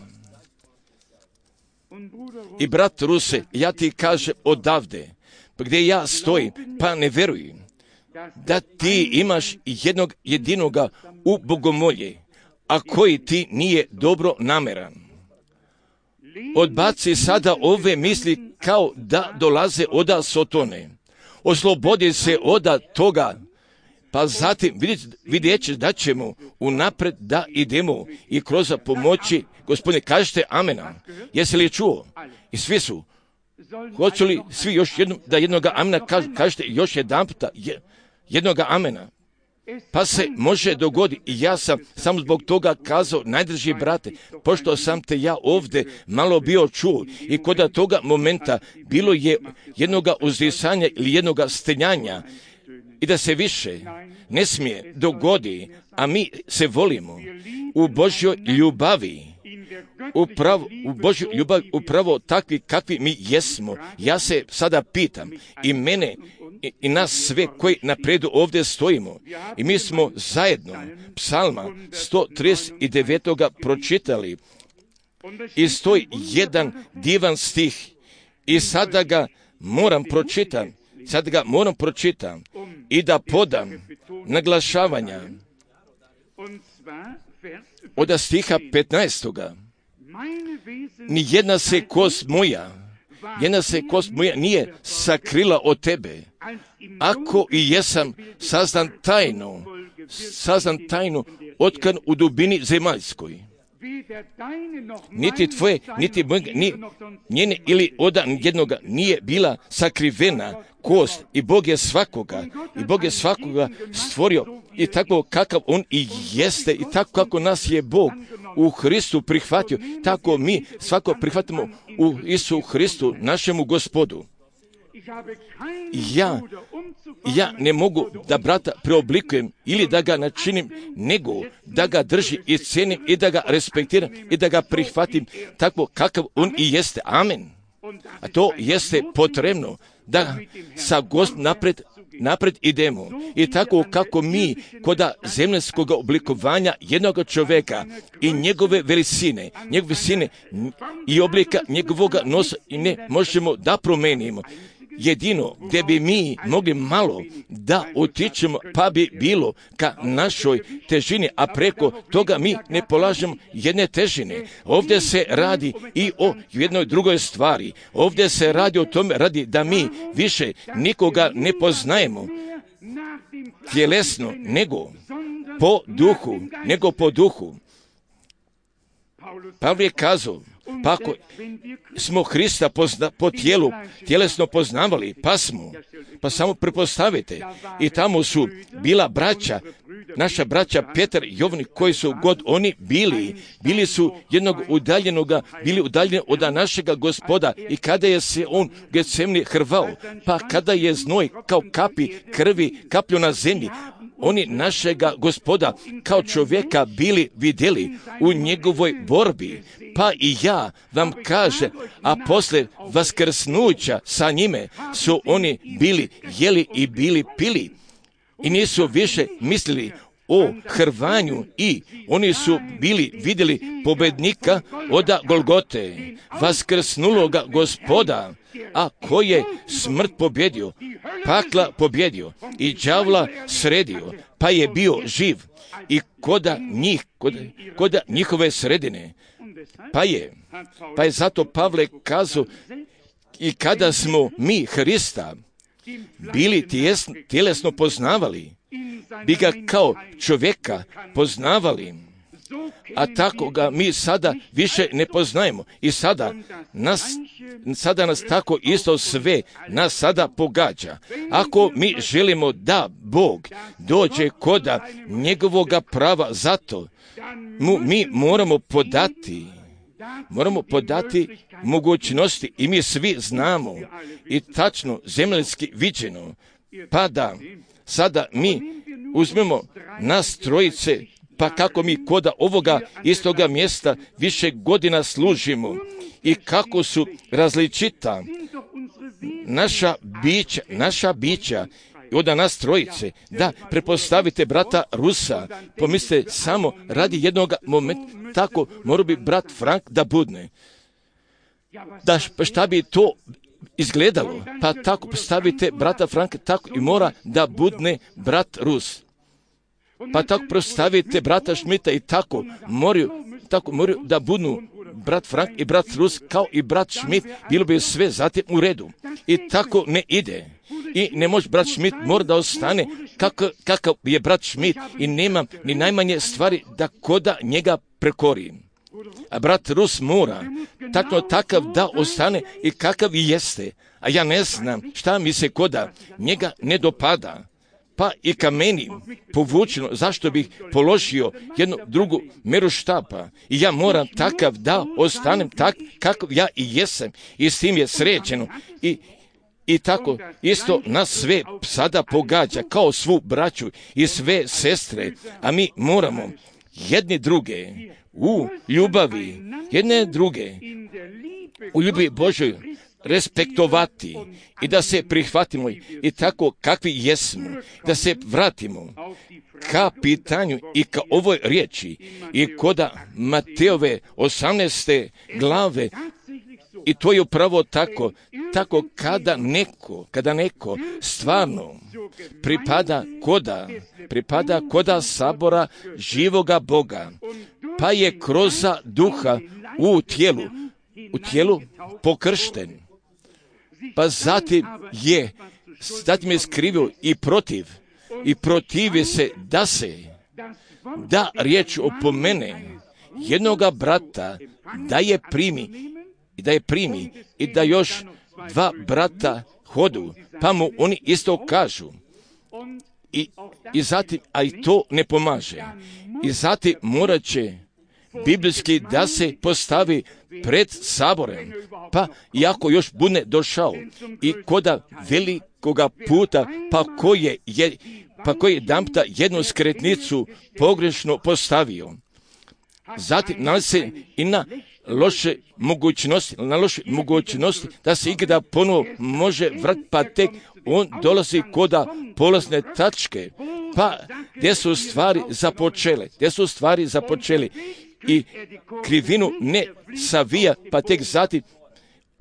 I brat Ruse, ja ti kažem odavde, gdje ja stojim, pa ne verujem da ti imaš jednog jedinoga u bogomolje, a koji ti nije dobro nameran. Odbaci sada ove misli kao da dolaze od Sotone. Oslobodi se od toga, pa zatim vidjet ćeš da ćemo unapred da idemo i kroz pomoći. Gospodine, kažete amena. Jesi li čuo? I svi su. Hoću li svi još jednoga amena kažete još jedan puta jednoga amena? Pa se može dogoditi. I ja sam samo zbog toga kazao, najdrži brate, pošto sam te ja ovdje malo bio čuo i kod toga momenta bilo je jednoga uzdisanja ili jednoga stenjanja i da se više ne smije dogodi, a mi se volimo u Božjoj ljubavi. U Božju ljubav upravo takvi kakvi mi jesmo. Ja se sada pitam i mene i nas sve koji napredu ovdje stojimo i mi smo zajedno psalma 139. pročitali i stoji jedan divan stih i sada ga moram pročitam i da podam naglašavanja od stiha 15. Nijedna se kost moja nije sakrila od tebe, ako i jesam sazdan tajno otkan u dubini zemaljskoj. Niti tvoje, niti njene ili od jednoga nije bila sakrivena kost i Bog je svakoga stvorio i tako kakav on i jeste i tako kako nas je Bog u Hristu prihvatio, tako mi svako prihvatimo u Isu Hristu, našemu Gospodu. Ja ne mogu da brata preoblikujem ili da ga načinim, nego da ga držim i cenim i da ga respektiram i da ga prihvatim tako kakav on i jeste. Amen. A to jeste potrebno da sa Gospodom napred idemo. I tako kako mi kod zemljskog oblikovanja jednog čovjeka i njegove veličine i oblika njegovog nosa i ne možemo da promenimo. jedino gdje bi mi mogli malo da utičemo, pa bi bilo ka našoj težini, a preko toga mi ne polažemo jedne težine. Ovdje se radi i o jednoj drugoj stvari. Ovdje se radi o tome radi da mi više nikoga ne poznajemo tjelesno, nego po duhu. Pavle je kazao, pa ako smo Hrista po tijelu, tjelesno poznavali, pa samo pretpostavite, i tamo su bila braća, naša braća Petar i Jovan, koji su god oni bili su jednog udaljenoga, bili udaljeni od našega Gospoda, i kada je se on Getsemani hrvao, pa kada je znoj kao kapi krvi kaplju na zemlji, oni našega Gospoda kao čovjeka bili vidjeli u njegovoj borbi. Pa i ja vam kaže, a posle vaskrsnuća sa njime su oni bili jeli i bili pili i nisu više mislili o hrvanju, i oni su vidjeli pobednika od Golgote, vaskrsnuloga Gospoda, a koji je smrt pobjedio, pakla pobjedio i đavla sredio, pa je bio živ i koda njihove sredine. Pa je zato Pavle kazao, i kada smo mi Hrista bili tjelesno poznavali, bi ga kao čovjeka poznavali, a tako ga mi sada više ne poznajemo. I sada nas tako isto sve nas sada pogađa. Ako mi želimo da Bog dođe koda njegovoga prava, zato mi moramo podati mogućnosti, i mi svi znamo i tačno zemaljski viđeno, pa da sada mi uzmemo nas trojice, pa kako mi koda ovoga istoga mjesta više godina služimo i kako su različita naša bića od nas trojice. Da, prepostavite brata Rusa, pomislite samo radi jednog momenta, tako mora bi brat Frank da budne. Da, šta bi to izgledalo? Pa tako postavite brata Franka, tako i mora da budne brat Rus. Pa tako postavite brata Šmita, i tako moraju da budnu brat Frank i brat Rus kao i brat Šmit, bilo bi sve zatim u redu. I tako ne ide. I ne može brat Šmit, mora da ostane kakav je brat Šmit, i nema ni najmanje stvari da koda njega prekori. A brat Rus mora takav da ostane i kakav i jeste. A ja ne znam šta mi se koda njega ne dopada. Pa i ka meni povučeno, zašto bih položio jednu drugu meru štapa. I ja moram takav da ostanem tak kakav ja i jesam. I s tim je sređeno. I tako isto nas sve sada pogađa kao svu braću i sve sestre. A mi moramo jedni druge u ljubavi, jedne druge u ljubavi Božoj respektovati i da se prihvatimo i tako kakvi jesmo, da se vratimo ka pitanju i ka ovoj riječi i koda Mateove 18. glave. I to je upravo tako kada neko stvarno pripada koda sabora živoga Boga, pa je kroz duha u tijelu pokršten, pa zatim je skrivio i protivi se da riječ opomene jednoga brata, da je primi i da još dva brata hodu, pa mu oni isto kažu. I zatim, a i to ne pomaže. I zatim morat će biblijski da se postavi pred saborem, pa iako još bude došao i koda velikoga puta, pa koji jedanputa jednu skretnicu pogrešno postavio. Zatim nalazi se i na loše mogućnosti da se ikada ponovo može vratiti, pa tek on dolazi koda polazne tačke, pa gdje su stvari započele i krivinu ne savija, pa tek zatim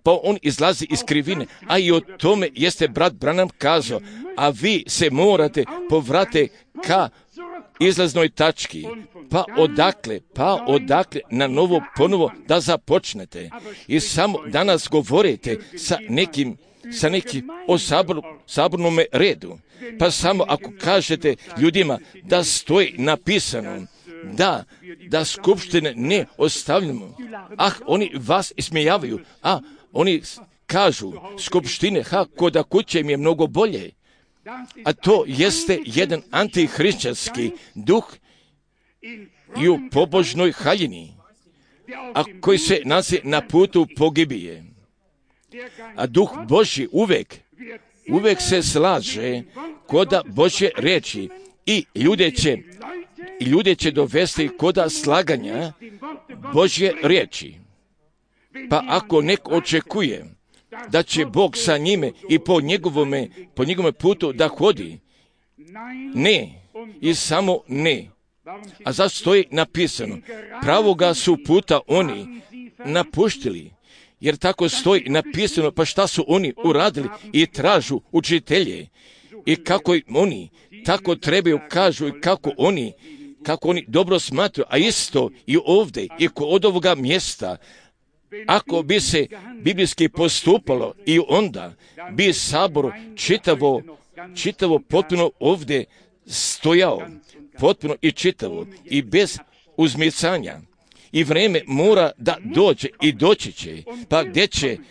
pa on izlazi iz krivine, a i o tome jeste brat Branham kazao, a vi se morate povrate ka izlaznoj tački, pa odakle na novo ponovo da započnete. I samo danas govorite sa nekim o sabornom redu, pa samo ako kažete ljudima da stoji napisano, da skupštine ne ostavljamo, oni vas ismijavaju, oni kažu skupštine, koda kuće mi je mnogo bolje, a to jeste jedan antihrišćanski duh i u pobožnoj haljini, a koji se nalazi na putu pogibije. A duh Božji uvek se slaže koda Božje reči i ljude će dovesti koda slaganja Božje riječi. Pa ako neko očekuje da će Bog sa njime i po njegovome putu da hodi, ne, i samo ne. A zašto stoji napisano? Pravoga su puta oni napuštili, jer tako stoji napisano, pa šta su oni uradili i tražu učitelje i kako oni tako trebaju kažu i kako oni dobro smatruju, a isto i ovdje i od ovoga mjesta, ako bi se biblijski postupalo i onda bi sabor čitavo potpuno ovdje stojao, potpuno i čitavo i bez uzmicanja. I vrijeme mora da dođe i doći će, pa gdje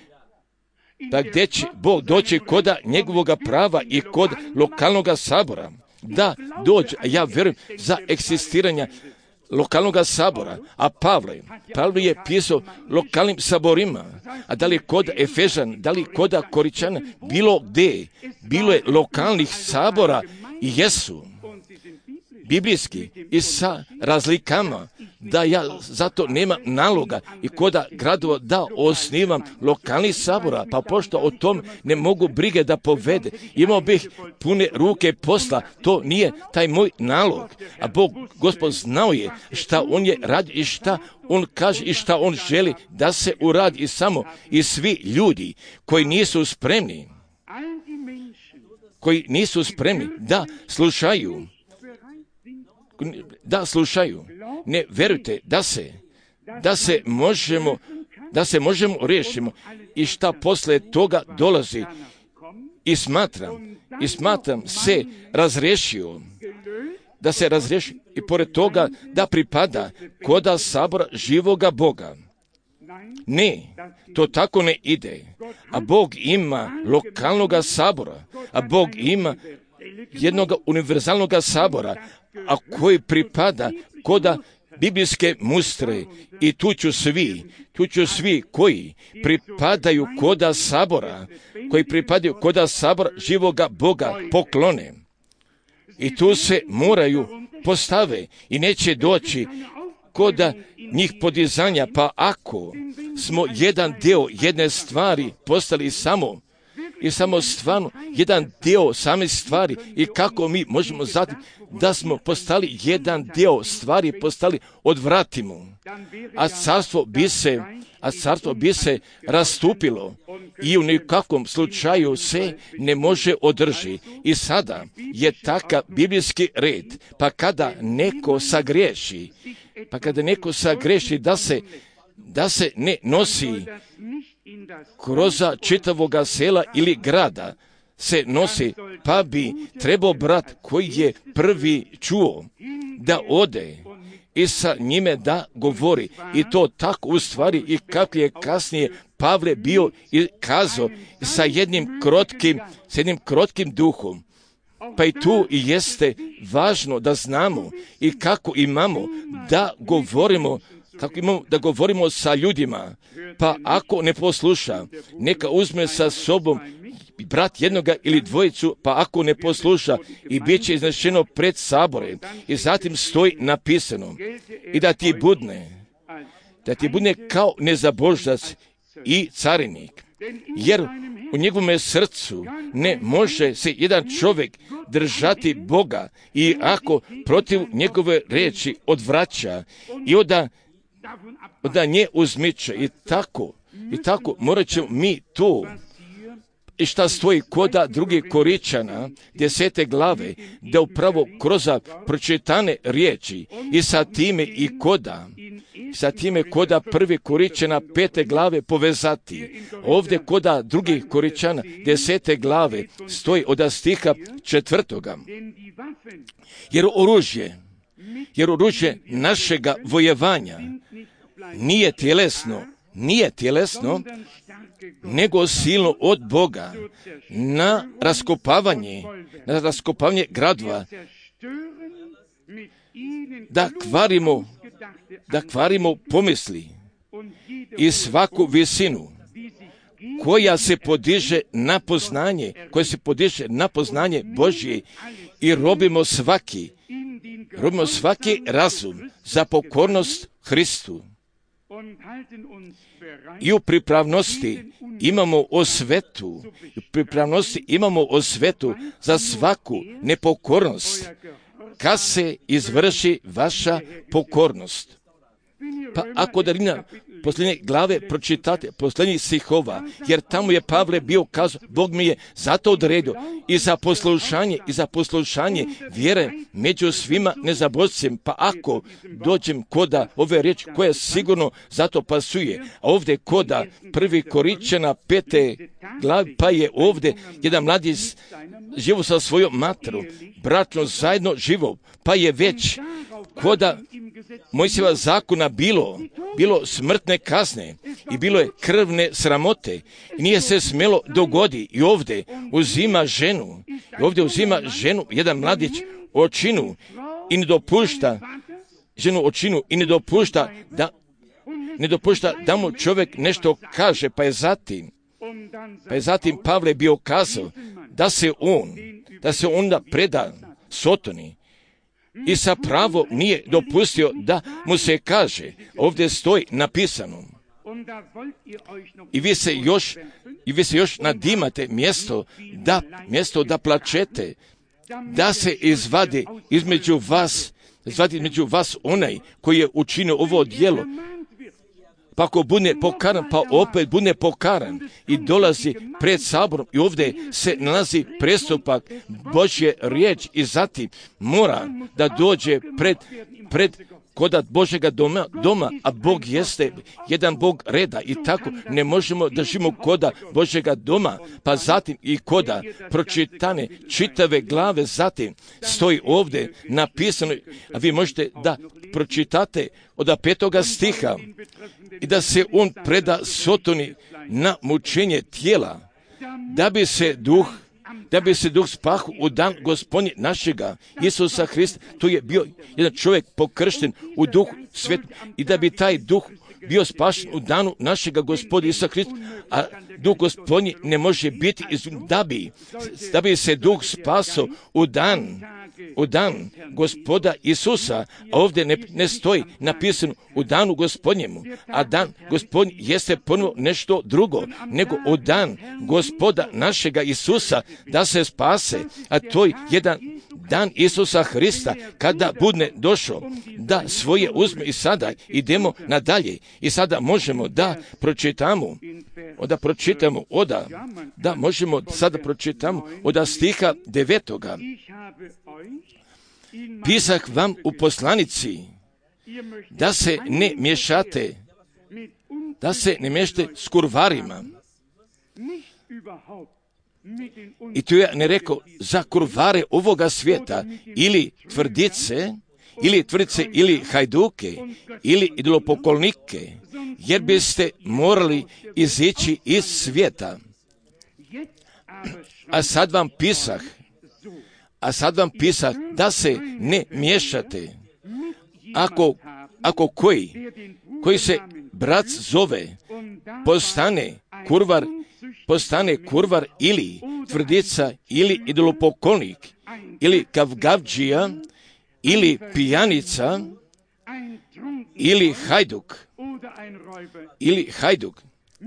će Bog doći koda njegovoga prava i kod lokalnog sabora, da dođe, a ja vjerujem za eksistiranja lokalnog sabora, a Pavle je pisao lokalnim saborima, a da li kod Efežan, da li kod Koričana, bilo gdje, bilo je lokalnih sabora i jesu biblijski i sa razlikama, da ja zato nemam naloga i koda gradova da osnivam lokalnih sabora, pa pošto o tom ne mogu brige da povede, imao bih pune ruke posla, to nije taj moj nalog, a Gospod znao je šta on je radi i šta on kaže i šta on želi da se uradi i svi ljudi koji nisu spremni da slušaju, ne verujte da se možemo riješimo i šta posle toga dolazi i smatram se razriješio, da se razriješi i pored toga da pripada koda sabora živoga Boga. Ne, to tako ne ide. A Bog ima lokalnog sabora, a Bog ima jednog univerzalnog sabora, a koji pripada koda biblijske mustre i tu ću svi koji pripadaju koda sabora živoga Boga poklone. I tu se moraju postave i neće doći koda njih podizanja, pa ako smo jedan dio jedne stvari postali samo stvarno jedan dio same stvari i kako mi možemo zatim da smo postali jedan dio stvari, postali odvratimo, a carstvo bi se rastupilo i u nikakvom slučaju se ne može održi. I sada je takav biblijski red, pa kada neko sagriješi da se ne nosi kroz čitavoga sela ili grada se nosi, pa bi trebao brat koji je prvi čuo da ode i sa njime da govori. I to tako u stvari i kako je kasnije Pavle bio i kazao sa jednim krotkim duhom. Pa i tu i jeste važno da znamo i kako imamo da govorimo sa ljudima, pa ako ne posluša, neka uzme sa sobom brat jednoga ili dvojicu, pa ako ne posluša i bit će iznešeno pred sabore i zatim stoji napisano i da ti budne kao nezaboždac i carinik, jer u njegovom srcu ne može se jedan čovjek držati Boga i ako protiv njegove riječi odvraća i onda nje uzmiče i tako I tako morat ćemo mi to, i šta stoji koda drugi Koričana, 10. glave, da upravo kroz pročitane riječi i sa time koda prvi Koričana 5. glave povezati. Ovdje koda drugi Koričana 10. glave stoji od stiha 4. Jer oružje našega vojevanja nije tjelesno, nego silno od Boga na raskopavanje gradova, da kvarimo pomisli i svaku visinu koja se podiže na poznanje Božje i robimo svaki razum za pokornost Hristu. I u pripravnosti imamo osvetu za svaku nepokornost, kad se izvrši vaša pokornost. Pa ako da posljednje glave pročitate, posljednjih stihova, jer tamo je Pavle bio kazao, Bog mi je zato odredio i za poslušanje vjere među svima nezaboravcem. Pa ako dođem koda ove riječi koja sigurno zato pasuje, a ovdje koda prvi Koričana 5. glavi, pa je ovdje jedan mladić živo sa svojom materom, bračno zajedno živo, pa je već koda Mojsijeva zakona bilo smrtne kazne i bilo je krvne sramote i nije se smjelo dogodi. I ovdje uzima ženu, jedan mladić očinu i ne dopušta da mu čovjek nešto kaže, pa je zatim Pavle bio kazao da se onda preda Sotoni. I sa pravo nije dopustio da mu se kaže, ovdje stoji napisano. I vi se još nadimate mjesto da plačete, da se izvadi između vas onaj koji je učinio ovo djelo. Pa ako bude pokaran, pa opet bude pokaran i dolazi pred saborom i ovdje se nalazi prestupak Božje riječ i zatim mora da dođe pred koda Božjega doma, a Bog jeste jedan Bog reda i tako ne možemo da živimo koda Božjega doma, pa zatim i koda pročitane čitave glave, zatim stoji ovdje napisano, a vi možete da pročitate od 5. stiha i da se on preda Sotoni na mučenje tijela, da bi se duh spahu u dan Gospodnje našega Isusa Hrista. Tu je bio jedan čovjek pokršten u duhu svetu i da bi taj duh bio spašen u danu našega Gospodina Isusa Hrista, a duh Gospodnji ne može biti da bi se duh spasao u dan Gospoda Isusa, a ovdje ne stoji napisano u danu Gospodnjemu, a dan Gospodnji jeste ponovo nešto drugo, nego u dan Gospoda našega Isusa da se spase, a to je jedan dan Isusa Hrista kada bude došao da svoje uzme. I sada idemo nadalje i sada možemo da pročitamo od stiha 9. Pisah vam u poslanici da se ne miješate s kurvarima. I tu je ne rekao za kurvare ovoga svijeta ili tvrdice ili hajduke ili idolopoklonike, jer biste morali izići iz svijeta. A sad vam pisah da se ne miješate. Ako koji se brat zove postane kurvar ili tvrdica ili idolopoklonik ili kavgavdžija ili pijanica ili hajduk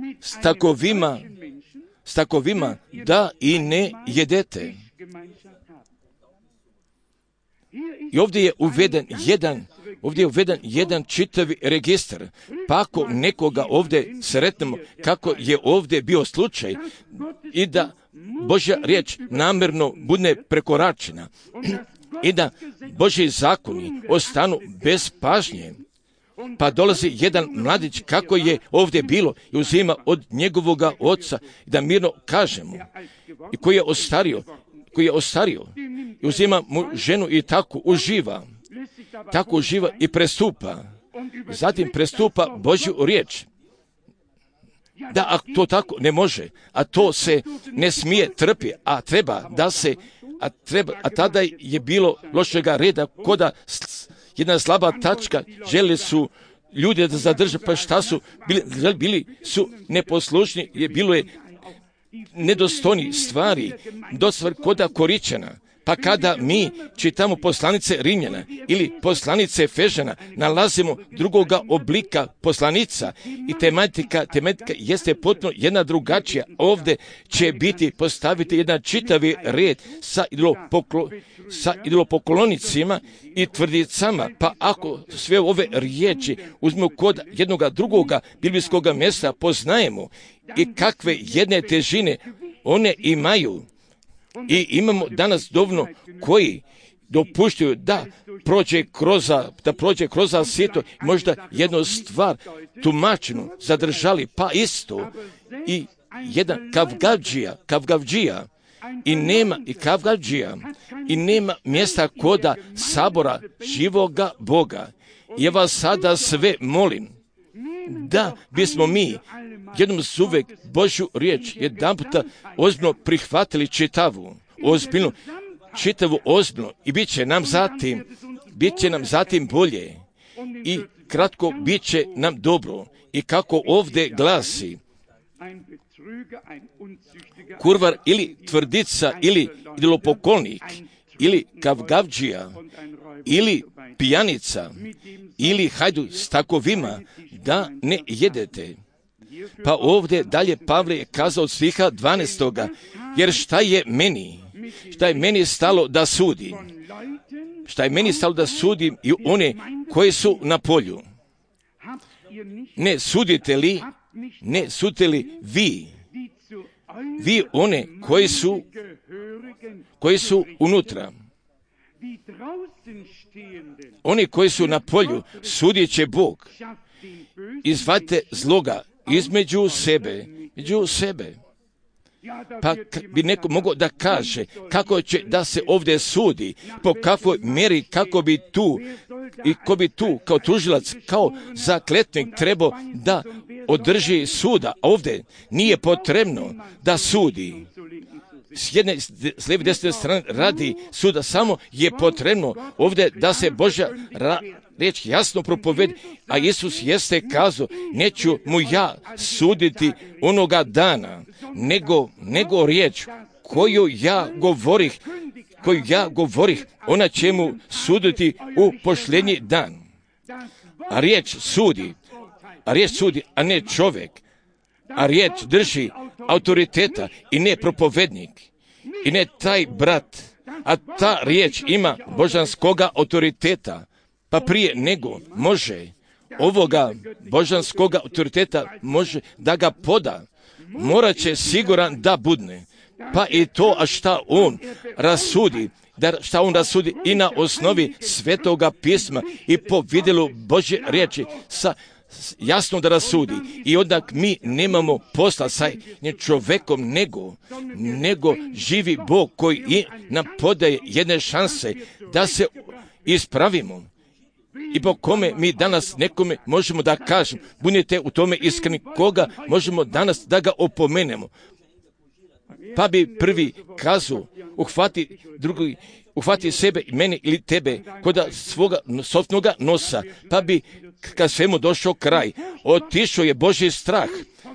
s takovima da i ne jedete. I ovdje je uveden jedan ovdje je uveden jedan čitavi registar. Pa ako nekoga ovdje sretnemo kako je ovdje bio slučaj i da Božja riječ namjerno bude prekoračena i da Božji zakoni ostanu bez pažnje, pa dolazi jedan mladić kako je ovdje bilo i uzima od njegovoga oca, da mirno kažemo, i koji je ostario i uzima mu ženu i tako uživa i prestupa. Zatim prestupa Božju riječ. Da, a to tako ne može, a to se ne smije trpi, a treba da se, a tada je bilo lošega reda, koda jedna slaba tačka, želi su ljude da zadrže, pa šta su bili su neposlušni, bilo je nedostojni stvari, dosvar koda Koričana. Pa kada mi čitamo poslanice Rimljana ili poslanice Efežana, nalazimo drugoga oblika poslanica i tematika jeste potpuno jedna drugačija. Ovdje će biti postaviti jedan čitavi red sa idolopoklonicima i tvrdicama, pa ako sve ove riječi uzmemo kod jednoga drugoga biblijskoga mjesta poznajemo i kakve jedne težine one imaju. I imamo danas dovoljno koji dopuštaju da prođe kroz sito, možda jednu stvar tumačenu zadržali, pa isto i jedan kavgavđija i nema mjesta koda sabora živoga Boga. Ja vas sada sve molim da bismo mi jednom uvek Božju riječ jedanputa ozbiljno prihvatili čitavu ozbiljno i bit će nam zatim bolje i kratko bit će nam dobro. I kako ovdje glasi, kurvar ili tvrdica ili idolopokolnik ili kavgavđija ili pijanica ili hajdu s takovima da ne jedete. Pa ovdje dalje Pavle je kazao od stiha 12. Jer šta je meni stalo da sudim? Šta je meni stalo da sudim i one koji su na polju? Ne sudite li vi one koji su unutra? Oni koji su na polju sudit će Bog. Izvadite zloga između sebe. Pa bi neko mogao da kaže kako će da se ovdje sudi, po kakvoj mjeri, kako bi tu i ko bi tu kao tužilac, kao zakletnik trebao da održi suda. A ovdje nije potrebno da sudi. S lijeve desne strane radi suda, samo je potrebno ovdje da se Božja riječ jasno propovedi, a Isus jeste kazao, neću mu ja suditi onoga dana, nego riječ koju ja govorih, ona će mu suditi u posljednji dan. A riječ sudi, a ne čovjek. A riječ drži autoriteta i ne propovednik i ne taj brat, a ta riječ ima božanskoga autoriteta, pa prije nego može ovoga božanskoga autoriteta može da ga poda, morat će siguran da budne, pa i to, a šta on rasudi i na osnovi Svetoga pisma i po vidjelu Božje riječi jasno da rasudi. I onda mi nemamo posla sa čovjekom, nego živi Bog koji nam podaje jedne šanse da se ispravimo. I po kome mi danas nekome možemo da kažemo, budite u tome iskreni, koga možemo danas da ga opomenemo. Pa bi prvi kazao, uhvati sebe, mene ili tebe, koda svoga sofnoga nosa, pa bi kad svemu došao kraj, otišao je Božji strah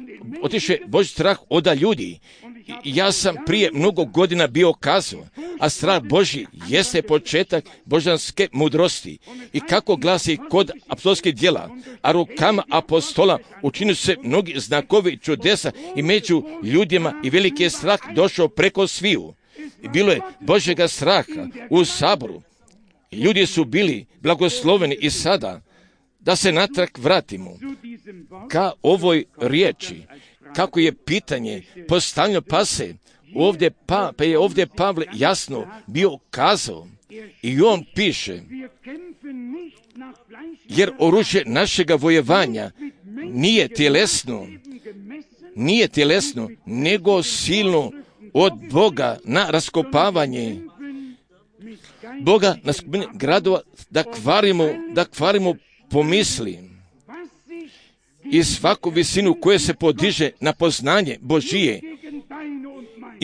od ljudi. Ja sam prije mnogo godina bio kazao, a strah Božji jeste početak božanske mudrosti. I kako glasi kod apostolskih djela, a rukama apostola učinili se mnogi znakovi čudesa i među ljudima i veliki je strah došao preko sviju. I bilo je Božjega straha u saboru. Ljudi su bili blagosloveni i sada da se natrag vratimo ka ovoj riječi, kako je pitanje postavljeno, pa je ovdje Pavle jasno bio kazao i on piše, jer oružje našega vojevanja nije tjelesno, nego silno od Boga na raskopavanje gradova, da kvarimo pomisli i svaku visinu koja se podiže na poznanje Božije i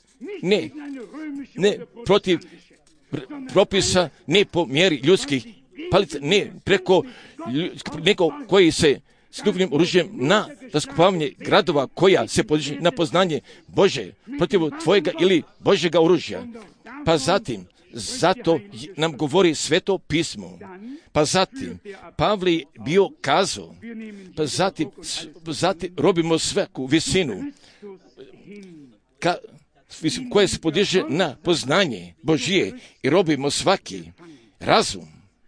ne protiv propisa, ne po mjeri ljudskih palica, ne preko nekog koji se s duhovnim oružjem na raskopavanje gradova koja se podiže na poznanje Bože, protiv tvojega ili Božjega oružja. Pa zatim, zato nam govori Sveto pismo. Pa zatim, Pavle je bio kazao, pa zatim robimo svaku visinu koja se podiže na poznanje Božije i robimo svaki razum.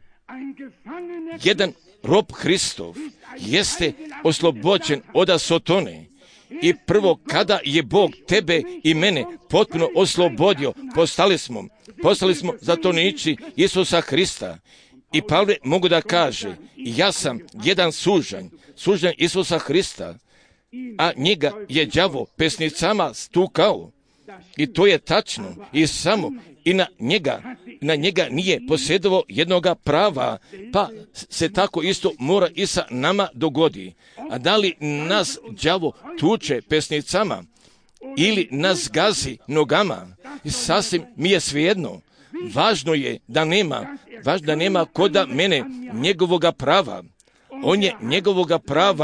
Jedan rob Hristov jeste oslobođen od Sotone i prvo kada je Bog tebe i mene potpuno oslobodio, postali smo zatvorenici Isusa Hrista. I Pavle mogu da kaže, ja sam jedan sužanj Isusa Hrista, a njega je đavo pesnicama stukao. I to je tačno. I samo i na njega nije posjedovao jednoga prava, pa se tako isto mora i sa nama dogodi. A da li nas đavo tuče pesnicama ili nas gazi nogama, sasvim mi je svejedno. Važno je da nema koda mene njegovoga prava. On je njegova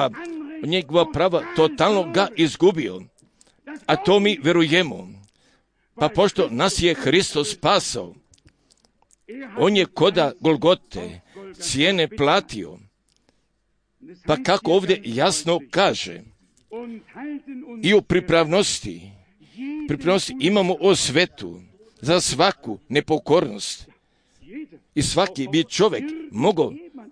prava totalno ga izgubio. A to mi verujemo. Pa pošto nas je Hristos spasao, on je koda Golgote cijene platio. Pa kako ovdje jasno kaže, i u pripravnosti imamo osvetu za svaku nepokornost. I svaki bi čovjek mogao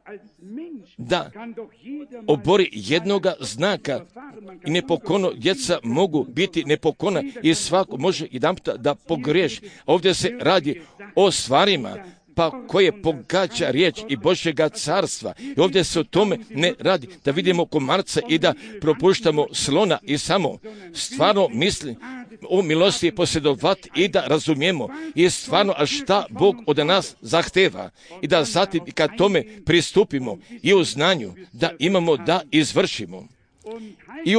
da obori jednoga znaka i nepokorno djeca mogu biti nepokorna i svako može jedanputa da pogriješi. Ovdje se radi o stvarima pa koje pogađa riječ i Božjega carstva. I ovdje se o tome ne radi da vidimo komarca i da propuštamo slona i samo stvarno misli o milosti posjedovati i da razumijemo i stvarno a šta Bog od nas zahteva i da zatim i kad tome pristupimo i u znanju da imamo da izvršimo. I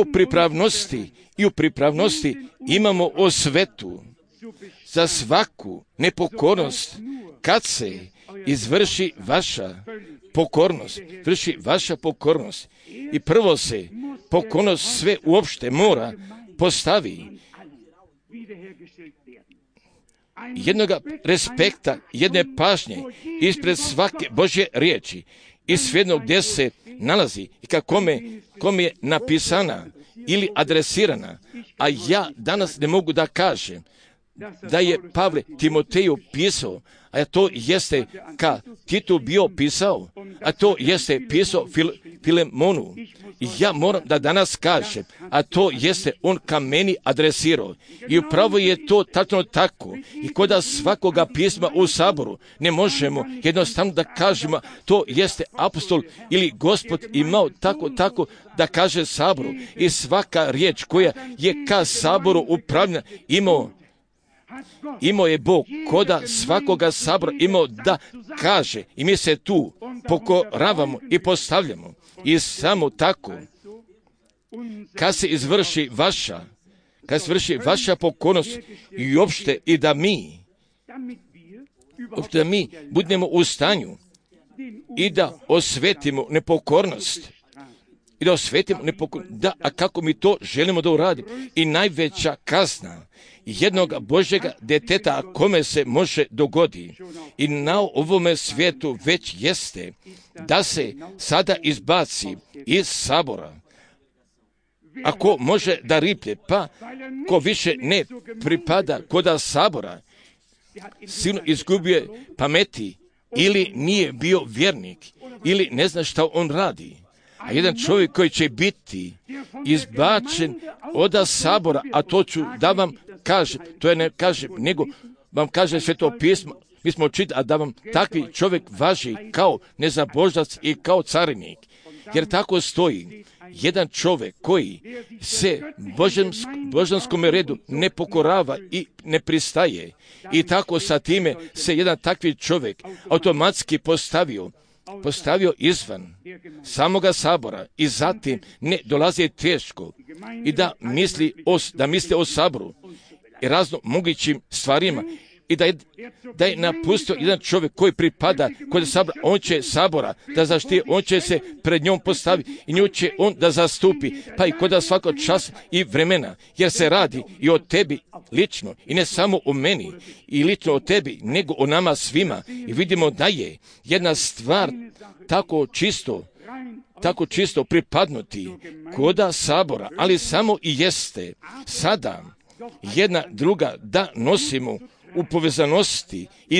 u pripravnosti imamo osvetu za svaku nepokornost kad se izvrši vaša pokornost. I prvo se pokornost sve uopšte mora postavi jednoga respekta, jedne pažnje ispred svake Božje riječi i svejedno gdje se nalazi i kome je napisana ili adresirana. A ja danas ne mogu da kažem da je Pavle Timoteju pisao, a to jeste ka Titu bio pisao, a to jeste pisao Filemonu. I ja moram da danas kažem, a to jeste on ka meni adresirao. I upravo je to tačno tako. I kod svakoga pisma u saboru ne možemo jednostavno da kažemo, to jeste apostol ili Gospod imao tako da kaže saboru. I svaka riječ koja je ka saboru upravljena imao je Bog koda svakoga sabora imao da kaže i mi se tu pokoravamo i postavljamo i samo tako kad se izvrši vaša pokornost i uopšte i da mi budemo u stanju i da osvetimo nepokornost. A kako mi to želimo da uradimo? I najveća kazna jednog Božjega deteta kome se može dogodi i na ovome svijetu već jeste da se sada izbaci iz sabora. Ako može da riplje, pa ko više ne pripada koda sabora, silno izgubio pameti ili nije bio vjernik, ili ne zna šta on radi. A jedan čovjek koji će biti izbačen od sabora, a to ću da vam kažem, to je ne kažem, nego vam kaže Sveto pismo, mi smo čitali, a da vam takvi čovjek važi kao nezaboždac i kao carinik. Jer tako stoji, jedan čovjek koji se božanskom redu ne pokorava i ne pristaje. I tako sa time se jedan takvi čovjek automatski postavio izvan samoga sabora i zatim ne dolazi teško i da misli o saboru i razno mogućim stvarima i da je napustio jedan čovjek koji pripada kod sabora, on će sabora da zaštije, on će se pred njom postaviti i nju će on da zastupi, pa i kod svakog časa i vremena, jer se radi i o tebi lično i ne samo o meni i lično o tebi, nego o nama svima. I vidimo da je jedna stvar tako čisto pripadnuti koda sabora, ali samo i jeste sada jedna druga da nosimo u povezanosti i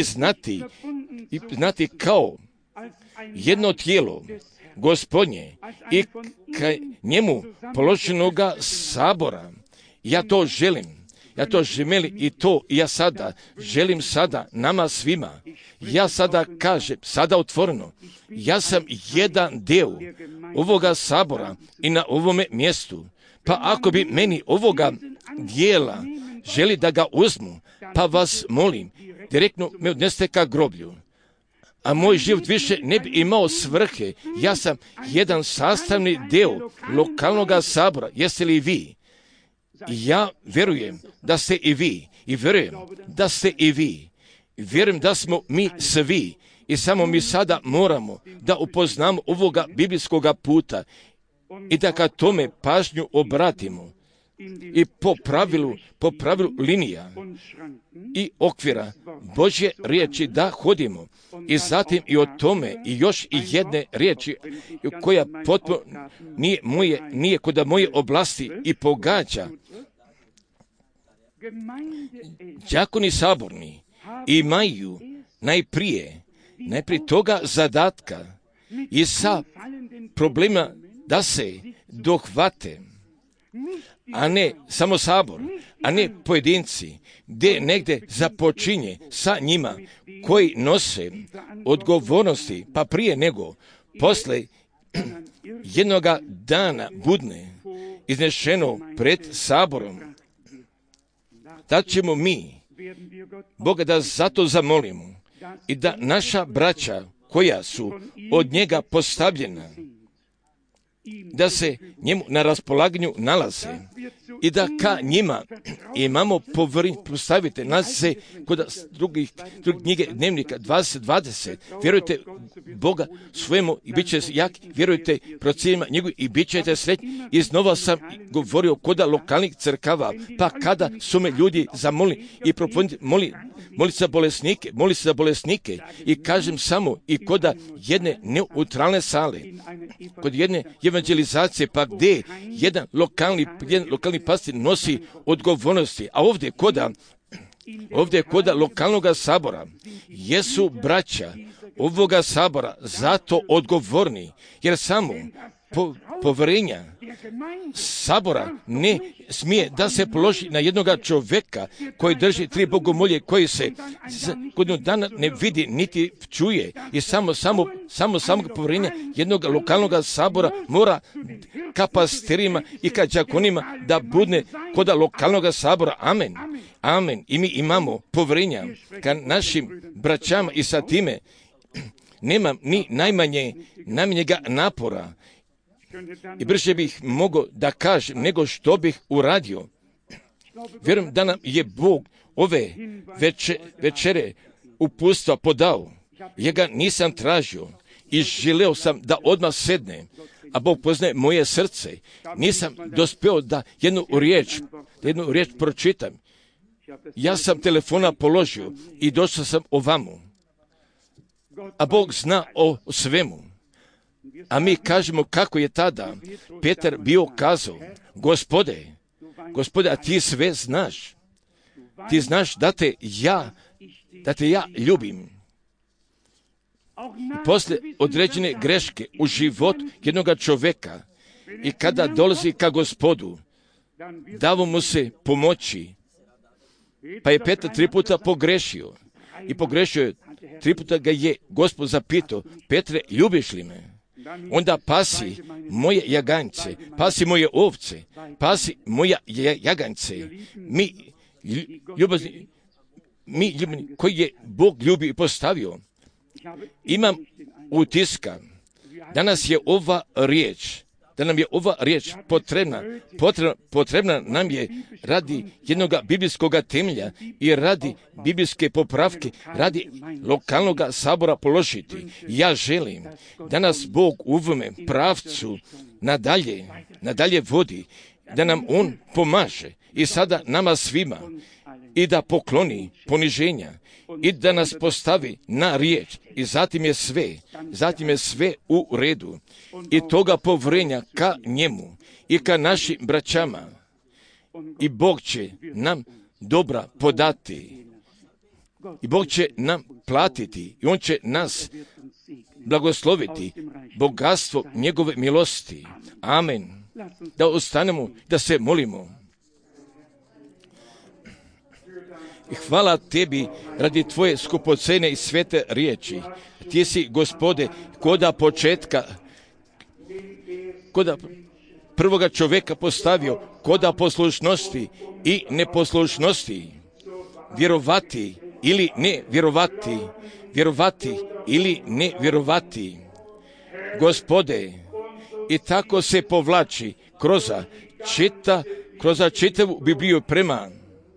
znati kao jedno tijelo Gospodnje i ka njemu položenoga sabora. Ja to želim i to ja sada želim sada nama svima. Ja sada kažem, sada otvoreno, ja sam jedan deo ovoga sabora i na ovome mjestu. Pa ako bi meni ovoga dijela želi da ga uzmu, pa vas molim, direktno me odneste ka groblju. A moj život više ne bi imao svrhe. Ja sam jedan sastavni deo lokalnog sabora. Jeste li vi? Ja vjerujem da ste i vi. I vjerujem da ste i vi. Vjerujem da smo mi svi. I samo mi sada moramo da upoznamo ovoga biblijskoga puta i da ka tome pažnju obratimo. I po pravilu linija i okvira Božje riječi da hodimo. I zatim i o tome i još i jedne riječi koja potpuno nije kod moje oblasti i pogađa. Đakoni saborni imaju najprije toga zadatka i sa problema da se dohvate, a ne samo sabor, a ne pojedinci, gdje negdje započinje sa njima koji nose odgovornosti, pa prije nego posle jednoga dana budne iznešeno pred saborom, da ćemo mi Boga da zato zamolimo i da naša braća koja su od njega postavljena, da se njemu na raspolaganju nalaze i da ka njima imamo postavite nas se kod drugih knjige dnevnika 2020. Vjerujte Boga svojemu i bit će jak, vjerujte procjenima njegu i bit ćete sretni. Iznova sam govorio kod lokalnih crkava, pa kada su me ljudi zamolili i moli se za bolesnike i kažem samo i kod jedne neutralne sale, kod jedne evangelizacije, pa gdje jedan lokalni pastir nosi odgovornosti, a ovdje kod lokalnog sabora jesu braća ovoga sabora zato odgovorni, jer samo povjerenja sabora ne smije da se položi na jednoga čovjeka koji drži 3 bogomolje, koji se godinu dana ne vidi niti čuje i samog povjerenja jednog lokalnog sabora mora ka pastirima i ka đakonima da budne kod lokalnog sabora. Amen. Amen. I mi imamo povjerenja ka našim braćama i sa time nemam ni najmanjega napora i brže bih mogao da kažem nego što bih uradio. Vjerujem da nam je Bog ove večere uputstva podao. Ja ga nisam tražio i želeo sam da odmah sedne, a Bog poznaje moje srce. Nisam dospeo da jednu riječ pročitam. Ja sam telefona položio i došao sam ovamo. A Bog zna o svemu. A mi kažemo kako je tada Petar bio kazao, Gospode, a ti sve znaš. Ti znaš da te ja ljubim. poslije određene greške u život jednog čovjeka i kada dolazi ka Gospodu, davo mu se pomoći. Pa je Petar 3 puta pogrešio. I pogrešio je 3 puta ga je Gospod zapitao: Petre, ljubiš li me? Onda pasi moje jaganjce, pasi moje ovce, pasi moja jaganjce. Mi ljubazni koji je Bog ljubi i postavio. Imam utiska da nas je ova riječ, da nam je ova riječ potrebna nam je radi jednog biblijskog temelja i radi biblijske popravke, radi lokalnog sabora položiti. Ja želim da nas Bog u ovome pravcu nadalje vodi, da nam On pomaže i sada nama svima i da pokloni poniženja i da nas postavi na riječ i zatim je sve u redu i toga povrenja ka njemu i ka našim braćama i Bog će nam dobra podati i Bog će nam platiti i On će nas blagosloviti bogatstvo njegove milosti. Amen. Da ostanemo, da se molimo. I hvala tebi radi tvoje skupocene i svete riječi. Ti si, Gospode, koda početka, koda prvoga čovjeka postavio, koda poslušnosti i neposlušnosti. Vjerovati ili ne vjerovati, vjerovati ili ne vjerovati. Gospode, i tako se povlači kroz čitavu Bibliju prema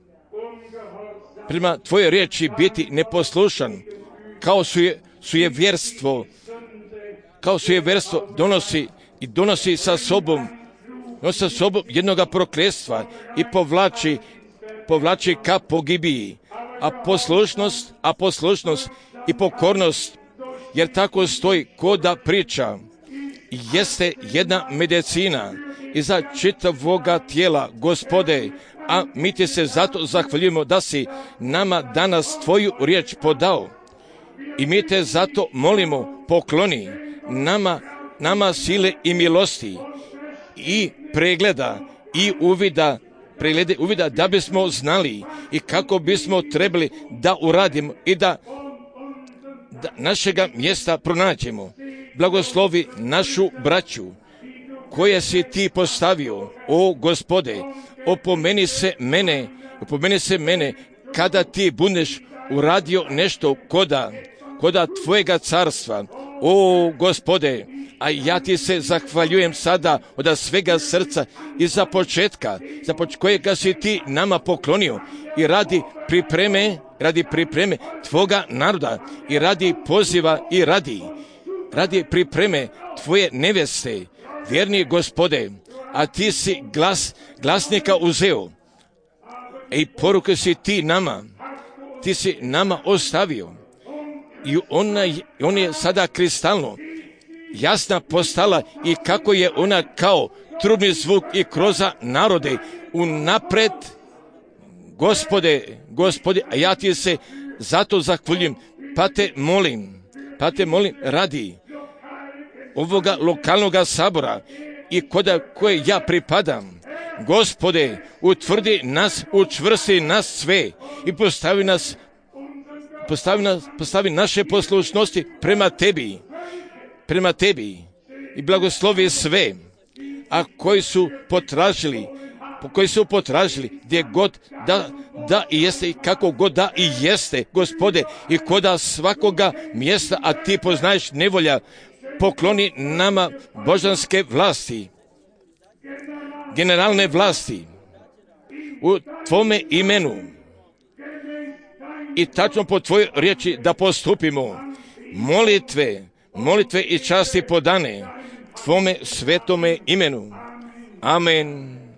tvoje riječi biti neposlušan, kao sujeverstvo donosi sa sobom jednoga prokletstva i povlači ka pogibiji, a poslušnost i pokornost, jer tako stoji koda priča, jeste jedna medicina i za čitavoga tijela, Gospode, a mi ti se zato zahvaljujemo da si nama danas tvoju riječ podao i mi te zato molimo, pokloni nama sile i milosti i pregleda i uvida da bismo znali i kako bismo trebali da uradimo i da našega mjesta pronađemo. Blagoslovi našu braću koje si ti postavio, o Gospode, opomeni se mene kada ti budeš uradio nešto koda tvojega carstva, o Gospode, a ja ti se zahvaljujem sada od svega srca i za početka, kojega si ti nama poklonio i radi pripreme tvoga naroda i radi poziva i radi pripreme tvoje neveste, vjerni Gospode, a ti si glasnika uzeo i poruke si ti nama ostavio i on je sada kristalno jasna postala i kako je ona kao trubni zvuk i kroz narode unapred. Gospode, a ja ti se zato zahvaljujem, pa te molim radi ovoga lokalnog sabora i koje ja pripadam. Gospode, utvrdi nas, učvrsti nas sve i postavi naše poslušnosti prema tebi i blagoslovi sve, a koji su potražili gdje god da i jeste i kako god da i jeste, Gospode, i koda svakoga mjesta, a ti poznaješ nevolja, pokloni nama božanske vlasti, generalne vlasti u tvome imenu i tačno po tvojoj riječi da postupimo. Molitve i časti podane tvome svetome imenu. Amen.